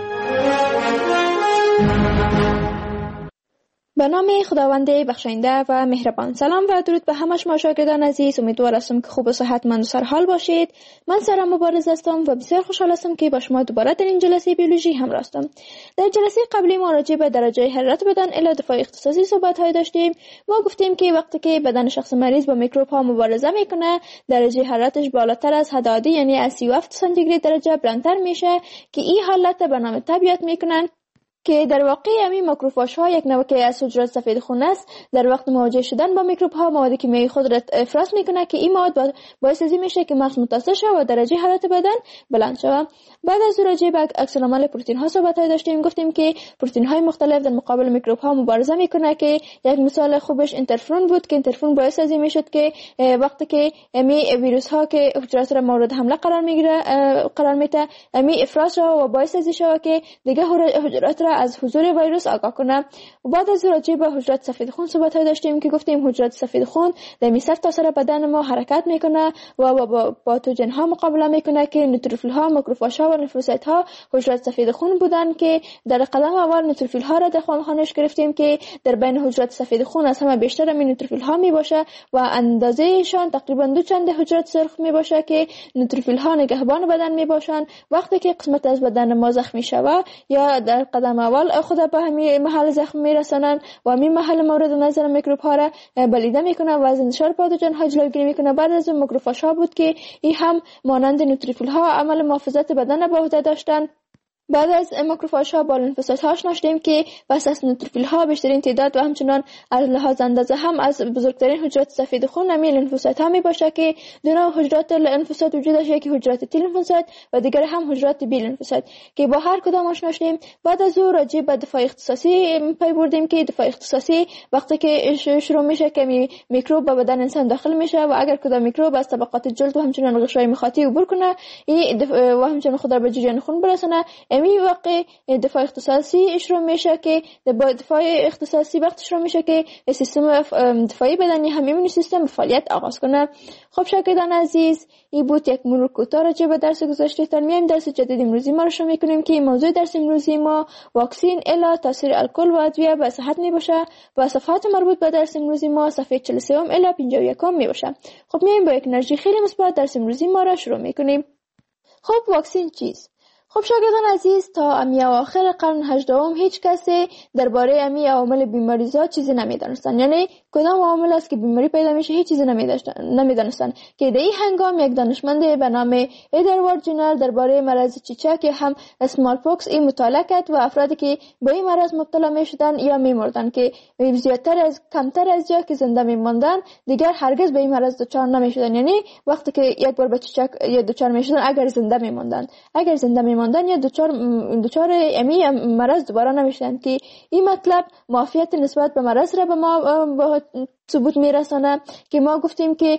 به نام خداوند بخشنده و مهربان. سلام و درود به همه شما شاگردان عزیز. امیدوار هستم که خوب و صحتمند و سرحال باشید. من سارا مبارز هستم و بسیار خوشحال هستم که با شما دوباره در این جلسه بیولوژی همراه هستم. در جلسه قبلی ما راجع به درجه حرارت بدن الی دفاع اختصاصی صحبت های داشتیم. ما گفتیم که وقتی که بدن شخص مریض با میکروب ها مبارزه میکنه، درجه حرارتش بالاتر از حد عادی یعنی از سی و هفت سانتیگراد درجه بلندتر میشه که این حالت به نام طبیعت میکنن که در واقع همین ماکروفاژ ها یک نوع از حجرات سفید خون است. در وقت مواجه شدن با میکروب ها مواد کیمیایی خود را افراز میکنه که این مواد باعث میشه که مغز متاثر شود و درجه حرارت بدن بلند شود. بعد از راجع به عکس العمل پروتئین ها صحبت داشتیم. گفتیم که پروتئین های مختلف در مقابل میکروب ها مبارزه میکنه که یک مثال خوبش اینترفرون بود که اینترفرون باعث از این میشد که وقتی که امی ویروس ها که حجرات را مورد حمله قرار میگیره قرار میده امی افراز شود و باعث از این شود که دیگه حجرات را از حضور ویروس آگاه کنه. و بعد از راجع به حجرات سفید خون صحبت داشتیم که گفتیم حجرات سفید خون در میسر تا سر بدن ما حرکت میکنه و با پاتوژن ها مقابله میکنه که نوتروفیل ها، ماکروفاژ ها و لیمفوسایت ها حجرات سفید خون بودن که در قدم اول نوتروفیل ها را در خانش گرفتیم که در بین حجرات سفید خون از همه بیشتر می نوتروفیل ها می باشه و اندازه شان تقریبا دو چند حجرات سرخ می باشه که نوتروفیل ها نگهبان بدن می باشن. وقتی که قسمت از بدن ما زخمی شود یا در قدم اول خود به همین محل زخم میرسانند و همین محل مورد نظر میکروب ها را بلیده میکنه و از انتشار پاتوژن ها جلوگیری میکنه. بعد از اون ماکروفاژ ها بود که این هم مانند نوتروفیل ها عمل محافظت بدن به عهده داشتند. بعد از ماکروفاژ ها با لنفوسایت ها آشنا شدیم که پس از نوتروفیل ها بیشترین تعداد و همچنان از لحاظ اندازه هم از بزرگترین حجرات سفید خون همین لنفوسایت ها می باشه که دو نوع حجرات لنفوسایت وجود داشته، یکی حجرات تی لنفوسایت و دیگر هم حجرات بی لنفوسایت که با هر کدام آشنا شدیم. بعد از او راجع به دفاع اختصاصی پی بردیم که دفاع اختصاصی وقتی که شروع میشه که میکروب به بدن انسان داخل میشه و اگر کدام میکروب از طبقات جلد و همچنان غشای مخاطی عبور کنه و همچنان خود را به جریان خون برسونه، امی واقع دفاع اختصاصی شروع میشه که با دفاع اختصاصی وقت شروع میشه که سیستم دفاعی بدنی هم ایمنی سیستم فعالیت آغاز کنه. خب شاگردان عزیز، این بود یک مرور کوتاه راجع به درس گذشتهتان. میایم درس جدید امروزی ما رو شروع میکنیم که موضوع درس امروزی ما واکسین الا تاثیر الکل و ادویه به صحت میباشه و صفحات مربوط به درس امروزی ما صفحه چهل و سه الی پنجاه و یک میباشه. خب میایم با یک انرژی خیلی مثبت درس امروزی ما رو شروع میکنیم. خب واکسین چیست؟ خب شاگردان عزیز، تا امی اواخر قرن هجدهم هیچ کسی درباره امی عوامل بیماریزا چیزی نمیدانستند، یعنی کدام عوامل است که بیماری پیدا میشه هیچ چیزی نمیدانستند که در این هنگام یک دانشمند به نام ادوارد جنر درباره مرض چیچک هم اسمال پوکس این مطالعه کرد و افرادی که به این مرض مبتلا میشدند یا میمردند که زیادتر از کمتر از یا که زنده میماندند دیگر هرگز به این مرض دچار نمیشدند، یعنی وقتی که یک بار به چیچک یا دچار میشدند اگر زنده میماندند اگر زنده میماندند یا دچار دچار امی مرض دوباره نمیشدند که این مطلب معافیت نسبت به مرض را به ما ثبوت میرسانه که ما گفتیم که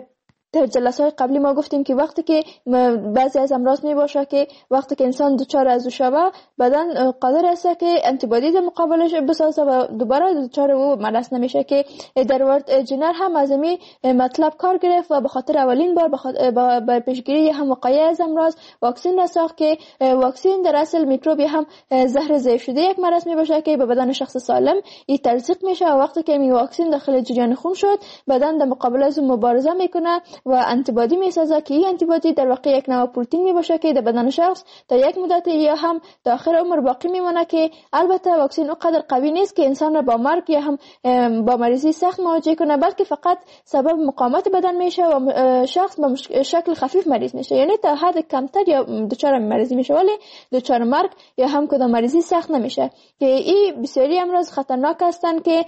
در جلسات قبلی ما گفتیم که وقتی که بعضی از امراض می باشه که وقتی که انسان دچار از او شوه بدن قادر است که انتیبادی در مقابلش بسازه و دوباره دچار او مرض نمیشه که ادوارد جنر هم از این مطلب کار گرفت و به خاطر اولین بار به پیشگیری هم وقایع از امراض واکسین را ساخت که واکسین در اصل میکروبی هم زهر ضعیف شده یک مرض می باشه که به بدن شخص سالم این تلصیق میشه و وقتی که این واکسین داخل جریان خون شد بدن در مقابل از او مبارزه میکنه و انتیبادی میسازه که این انتیبادی در واقع یک نوع پروتئین میباشه که در بدن شخص تا یک مدت یا هم تا آخر عمر باقی میمونه که البته واکسین اونقدر قوی نیست که انسان را با مرگ یا هم با مریضی سخت مواجه کنه، بلکه فقط سبب مقاومت بدن میشه و شخص به شکل خفیف مریض میشه، یعنی تا حد کمتر یا دچار مریضی میشه ولی دچار مرگ یا هم کدام مریضی سخت نمیشه که این بسیاری امراض خطرناک هستند که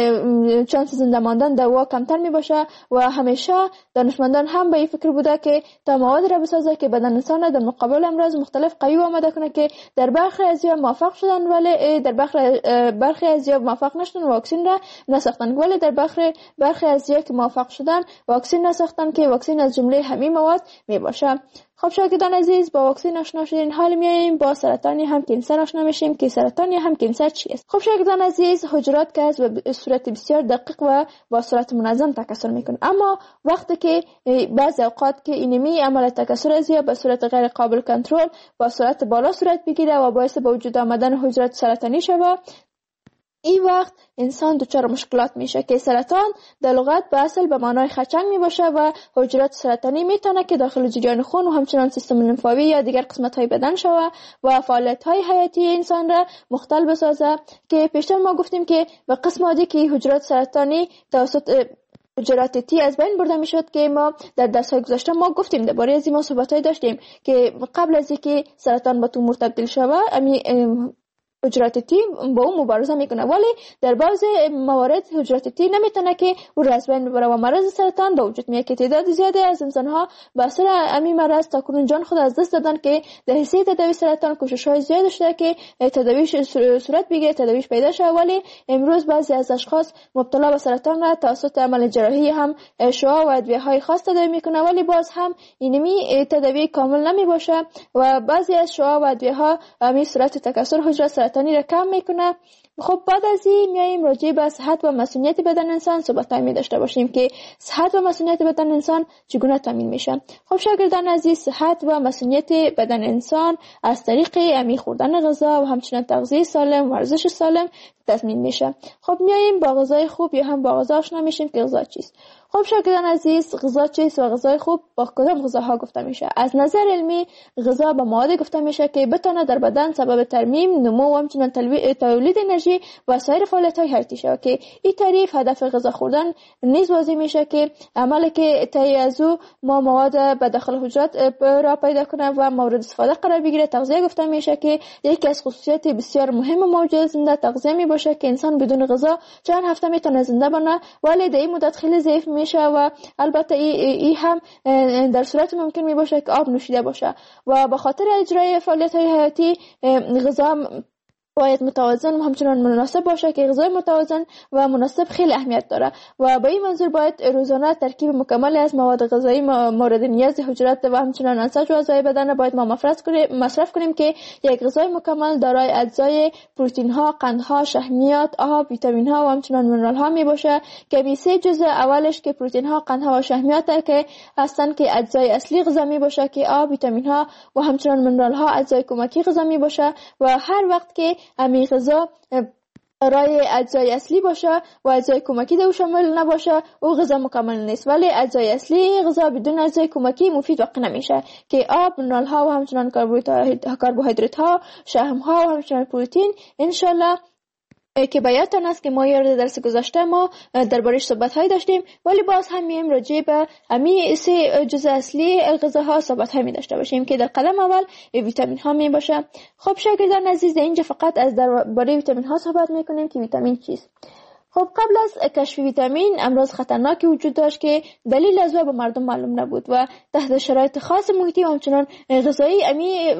چانس زنده ماندن در وا کمتر میباشه و همیشه دانشمندان هم به این فکر بوده که تا مواد را بسازه که بدن انسان در مقابل امراض مختلف قوی آماده کنه که در برخی از یا موفق شدن ولی در برخی برخی از یا موفق نشدن واکسین را نساختن، ولی در برخی برخی از یا که موفق شدن واکسین نساختن که واکسین از جمله همین مواد می باشه. خب شاگردان عزیز، با واکسین آشنا شدین، حال میایم با سرطان هم کانسر آشنا میشیم که سرطان هم کانسر چیست. خب شاگردان عزیز، حجرات که از به صورت بسیار دقیق و با صورت منظم تکثر میکنه، اما وقتی که بعضی اوقات که اینمی عمل تکثر از یا به صورت غیر قابل کنترل با صورت بالا صورت بگیره و باعث به وجود آمدن حجرات سرطانی شوه، این وقت انسان دچار مشکلات میشه که سرطان در لغت به اصل به معنای خچنگ میباشه و حجرات سرطانی میتونه که داخل جریان خون و همچنان سیستم لنفاوی یا دیگر قسمت های بدن شوه و فعالیت های حیاتی انسان را مختل بسازه که پیشتر ما گفتیم که به قسم عادی که حجرات سرطانی توسط حجرات تی از بین برده میشد که ما در درس‌های گذشته ما گفتیم درباره از این ما صحبت‌های داشتیم که قبل از اینکه سرطان به تومور تبدیل شوه حجرات تی با اون مبارزه میکنه، ولی در بعض موارد حجرات تی نمیتونه که او را از بین ببره و مرض سرطان به وجود میاد که تعداد زیادی از انسان‌ها به اثر همین مرض تاکنون جان خود از دست دادن که در حیث تداوی سرطان کوشش‌های زیاد شده که تداویش صورت بگیره، تداویش پیدا شه، ولی امروز بعضی از اشخاص مبتلا به سرطان را توسط عمل جراحی هم شعاع و ادویه‌های خاص تداوی میکنه، ولی باز هم اینمی تداوی کامل نمیباشه و بعضی از شعاع و ادویه‌ها همین سرعت تکثر حجرات سرطانی را کم میکنه خب بعد از این میایم راجع به صحت و مسئولیت بدن انسان صحبت می داشته باشیم که صحت و مسئولیت بدن انسان چگونه تامین میشه. خب شاگردان عزیز، صحت و مسئولیت بدن انسان از طریق امی خوردن غذا و همچنین تغذیه سالم و ورزش سالم تضمین میشه. خب میایم با غذای خوب یا هم با غذا آشنا میشیم که غذا چیست. خب شاگردان عزیز، غذا چیست و غذای خوب با کدام غذاها گفته میشه؟ از نظر علمی غذا به مواد گفته میشه که بتونه در بدن سبب ترمیم، نمو و همچنین تولید انرژی و سایر فعالیت‌های حیاتی شود که این تعریف هدف غذا خوردن نیز واضح میشه که عملی که طی از او ما مواد به داخل حجرات را پیدا کنه و مورد استفاده قرار بگیره. تغذیه گفته میشه که یکی از خصوصیات بسیار مهم موجود زنده تغذیه می باشه که انسان بدون غذا چند هفته میتونه زنده بمونه، ولی در این مدت خیلی ضعیف میشه و البته این هم در صورت ممکن می باشه که آب نوشیده باشه و به خاطر اجرای فعالیت‌های حیاتی غذا باید متوازن و همچنان مناسب باشه که غذای متوازن و مناسب خیلی اهمیت داره و با این منظور باید روزانه ترکیب مکمل از مواد غذایی مورد نیاز حجرات و همچنان انساج و اعضای بدن باید ما مصرف کنیم مصرف کنیم که یک غذای مکمل دارای اجزای پروتئین ها، قند ها، شحمیات، آب، ویتامین ها و همچنان منرال ها می باشه که می سه جزء اولش که پروتئین ها، قند ها و شحمیات که هستن که اجزای اصلی غذا می باشه که آب، ویتامین ها و همچنان منرال ها اجزای کمکی غذا می باشه و هر وقت که امی غذا رای اجزای اصلی باشه و اجزای کمکی در شامل نباشه او غذا مکمل نیست، ولی اجزای اصلی غذا بدون اجزای کمکی مفید واقع نمیشه که آب، منرال ها و همچنان کربوهیدرات ها، شحم ها و همچنان پروتئین. انشالله که بیاتون است که ما یاد درس گذشته ما دربارش صحبت های داشتیم، ولی باز هم میایم راجع به همین سه جزء اصلی غذاها صحبت های می داشته باشیم که در قدم اول ویتامین ها می باشه. خب شاگردان عزیز، اینجا فقط از درباره ویتامین ها صحبت میکنیم که ویتامین چیست. خب قبل از کشف ویتامین امراض خطرناکی وجود داشت که دلیل از او به مردم معلوم نبود و تحت شرایط خاص محیطی و همچنان غذایی امی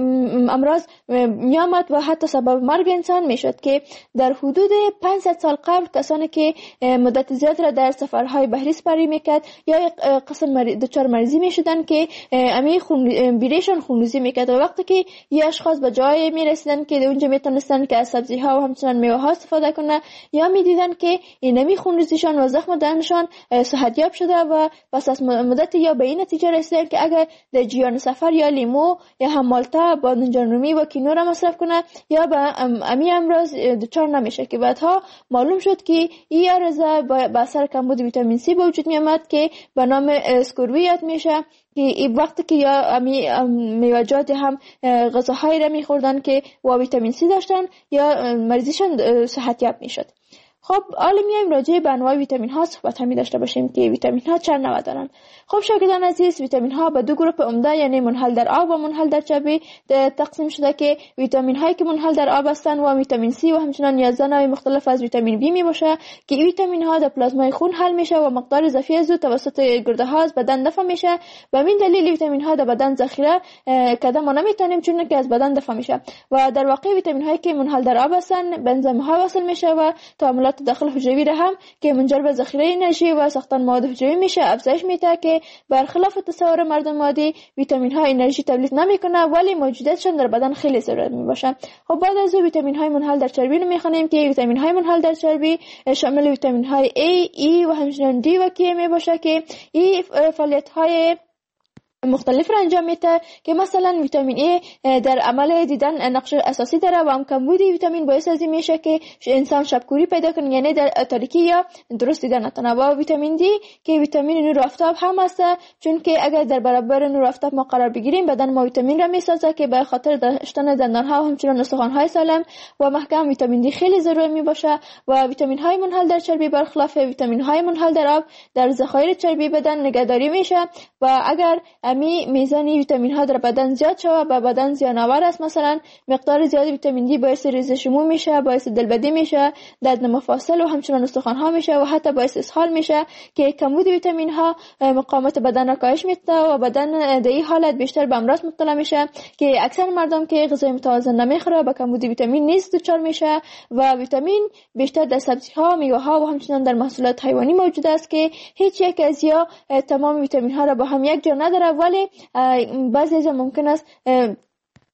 امراض میامد و حتی سبب مرگ انسان میشد که در حدود پانصد سال قبل کسانی که مدت زیاد را در سفرهای بحری سپری میکرد یا یک قسم دچار مریضی میشدن که امی خون بیریشان خونریزی میکرد و وقتی که یه اشخاص به جای میرسیدن که اونجا میتونستن که از سبزی ها و همچنان میوه ها استفاده کنه یا میدیدن که اینمی خونریزیشان و زخم دهنشان صحتیاب شده و پس از مدت یا به این نتیجه رسیدن که اگر در جریان سفر یا لیمو یا هم مالتا بادمجان رومی و کینو را مصرف کنه یا به امی امراض دچار نمیشه که بعدها معلوم شد که این عرضه به اثر کمبود ویتامین سی به وجود میامد که به نام اسکوربی یاد میشه که این وقتی که یا امی میوه‌جات هم غذاهایی را میخوردن که و ویتامین سی داشتن یا مریضیشان صحتیاب میشد. خب حالا میایم راجع به انواع ویتامین ها صحبت همی داشته باشیم که ویتامین ها چند نوع دارن. خب شاگردان عزیز، ویتامین ها به دو گروه عمده یعنی منحل در آب و منحل در چربی تقسیم شده که ویتامین هایی که منحل در آب هستند و ویتامین سی و همچنین یازده نوع مختلف از ویتامین بی می باشه که این ویتامین ها در پلازمای خون حل میشه و مقدار اضافی از او توسط گرده ها از بدن دفع میشه و همین دلیل ویتامین ها در بدن ذخیره کردن ما نمیتونیم چون که از بدن دفع میشه و در واقع ویتامین هایی که منحل در آب هستند به انزیم ها وصل میشه و تعاملات داخل حجروی را هم که منجر به ذخیره انرژی و ساختن مواد حجروی میشه افزایش میده که برخلاف تصور مردم عادی ویتامین ها انرژی تولید نمیکنه ولی موجودیتشون در بدن خیلی ضرورت میباشه. خب بعد از او ویتامین های منحل در چربی رو میخونیم که ویتامین های منحل در چربی شامل ویتامین های A, E و همچنین D و K میباشه که این فعالیت های مختلف را انجام میده که مثلا ویتامین A در عمل دیدن نقش اساسی داره و هم کمبود ویتامین باعث از این میشه که انسان شبکوری پیدا کنه یعنی در تاریکی یا درست دیدن نتونه. و ویتامین D که ویتامین نور آفتاب هم هست چون که اگر در برابر نور آفتاب ما قرار بگیریم بدن ما ویتامین را میسازه که به خاطر داشتن دندان ها و همچنین استخوان های سالم و محکم ویتامین D خیلی ضروری می باشه. و ویتامین های منحل در چربی برخلاف ویتامین های منحل در آب در ذخایر چربی بدن نگهداری میشه و اگر امی میزان ویتامین ها در بدن زیاد شوه و بدن زیانآور است، مثلا مقدار زیاد ویتامین دی باعث ریزش مو میشه، باعث دلبدی میشه، درد مفاصل و همچنین استخوان ها میشه و حتی باعث اسهال میشه که کمبود ویتامین ها مقاومت بدن را کاهش میده و بدن در این حالت بیشتر به امراض مبتلا میشه که اکثر مردم که غذای متوازن نمیخوره با کمبود ویتامین نیز دچار میشه. و ویتامین بیشتر در سبزی ها، میوه ها و همچنین در محصولات حیوانی موجود است که هیچ یک از یا تمام ویتامین ها را با هم یک جا نداره ولی بعضی از ممکن است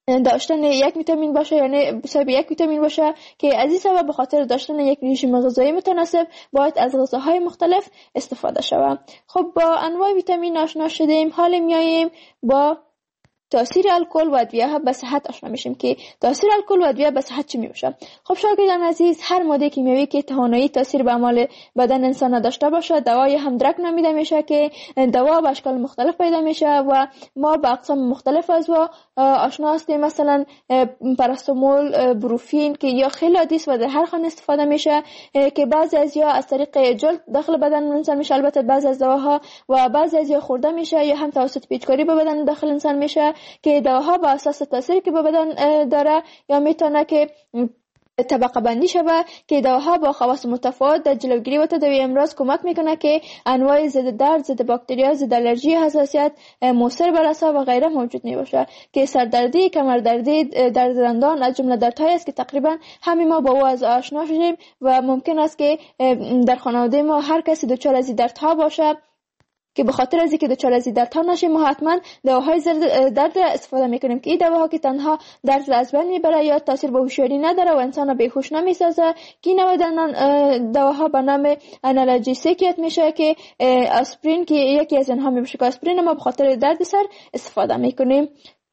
داشتن یک ویتامین باشه، یعنی بسبب یک ویتامین باشه که از این سبب به خاطر داشتن یک رژیم غذایی متناسب باید از غذاهای مختلف استفاده شود. خب با انواع ویتامین آشنا شدیم، حالا میاییم با تاثیر الکل و ادویه به صحت آشنا میشیم که تاثیر الکل و ادویه به صحت چی میشه. خب شاگردان عزیز، هر ماده کیمیایی که توانایی تاثیر به اعمال بدن انسان داشته باشه دوای همدرک نامیده میشه که دوا به اشکال مختلف پیدا میشه و ما به اقسام مختلف از و آشنا هستیم. مثلا پاراستامول، بروفین که یا خیلی عادی است و در هر خانه استفاده میشه که بعضی از یا از طریق جلد داخل بدن انسان میشه، البته بعضی از دواها و بعضی از یا خورده میشه یا هم توسط پیچکاری به بدن داخل انسان میشه که دواها با اساس تاثیری که به بدن داره یا میتونه که طبقه بندی شود که دواها با خواص متفاوت در جلوگیری و تداوی امراض کمک میکنه که انواع ضد درد، ضد باکتریا، ضد الرژی، حساسیت، موثر بر اعصاب و غیره موجود نباشه که سردردی، کمردردی، درد دندان از جمله دردهایی است که تقریبا همه ما با او از آشنا شدیم و ممکن است که در خانواده ما هر کسی دچار از این دردها باشه که به خاطر از اینکه دچار از درد ها نشیم ما حتما دواهای درد استفاده میکنیم که این دواها که تنها درد را از بین میبره یا تاثیر به هوشیاری نداره و انسان بیهوش نمیسازه که این نوع دواها به نام آنالژیسیک میشه که آسپرین که یکی از اینها میشه که آسپرین ما به خاطر درد سر استفاده میکنیم.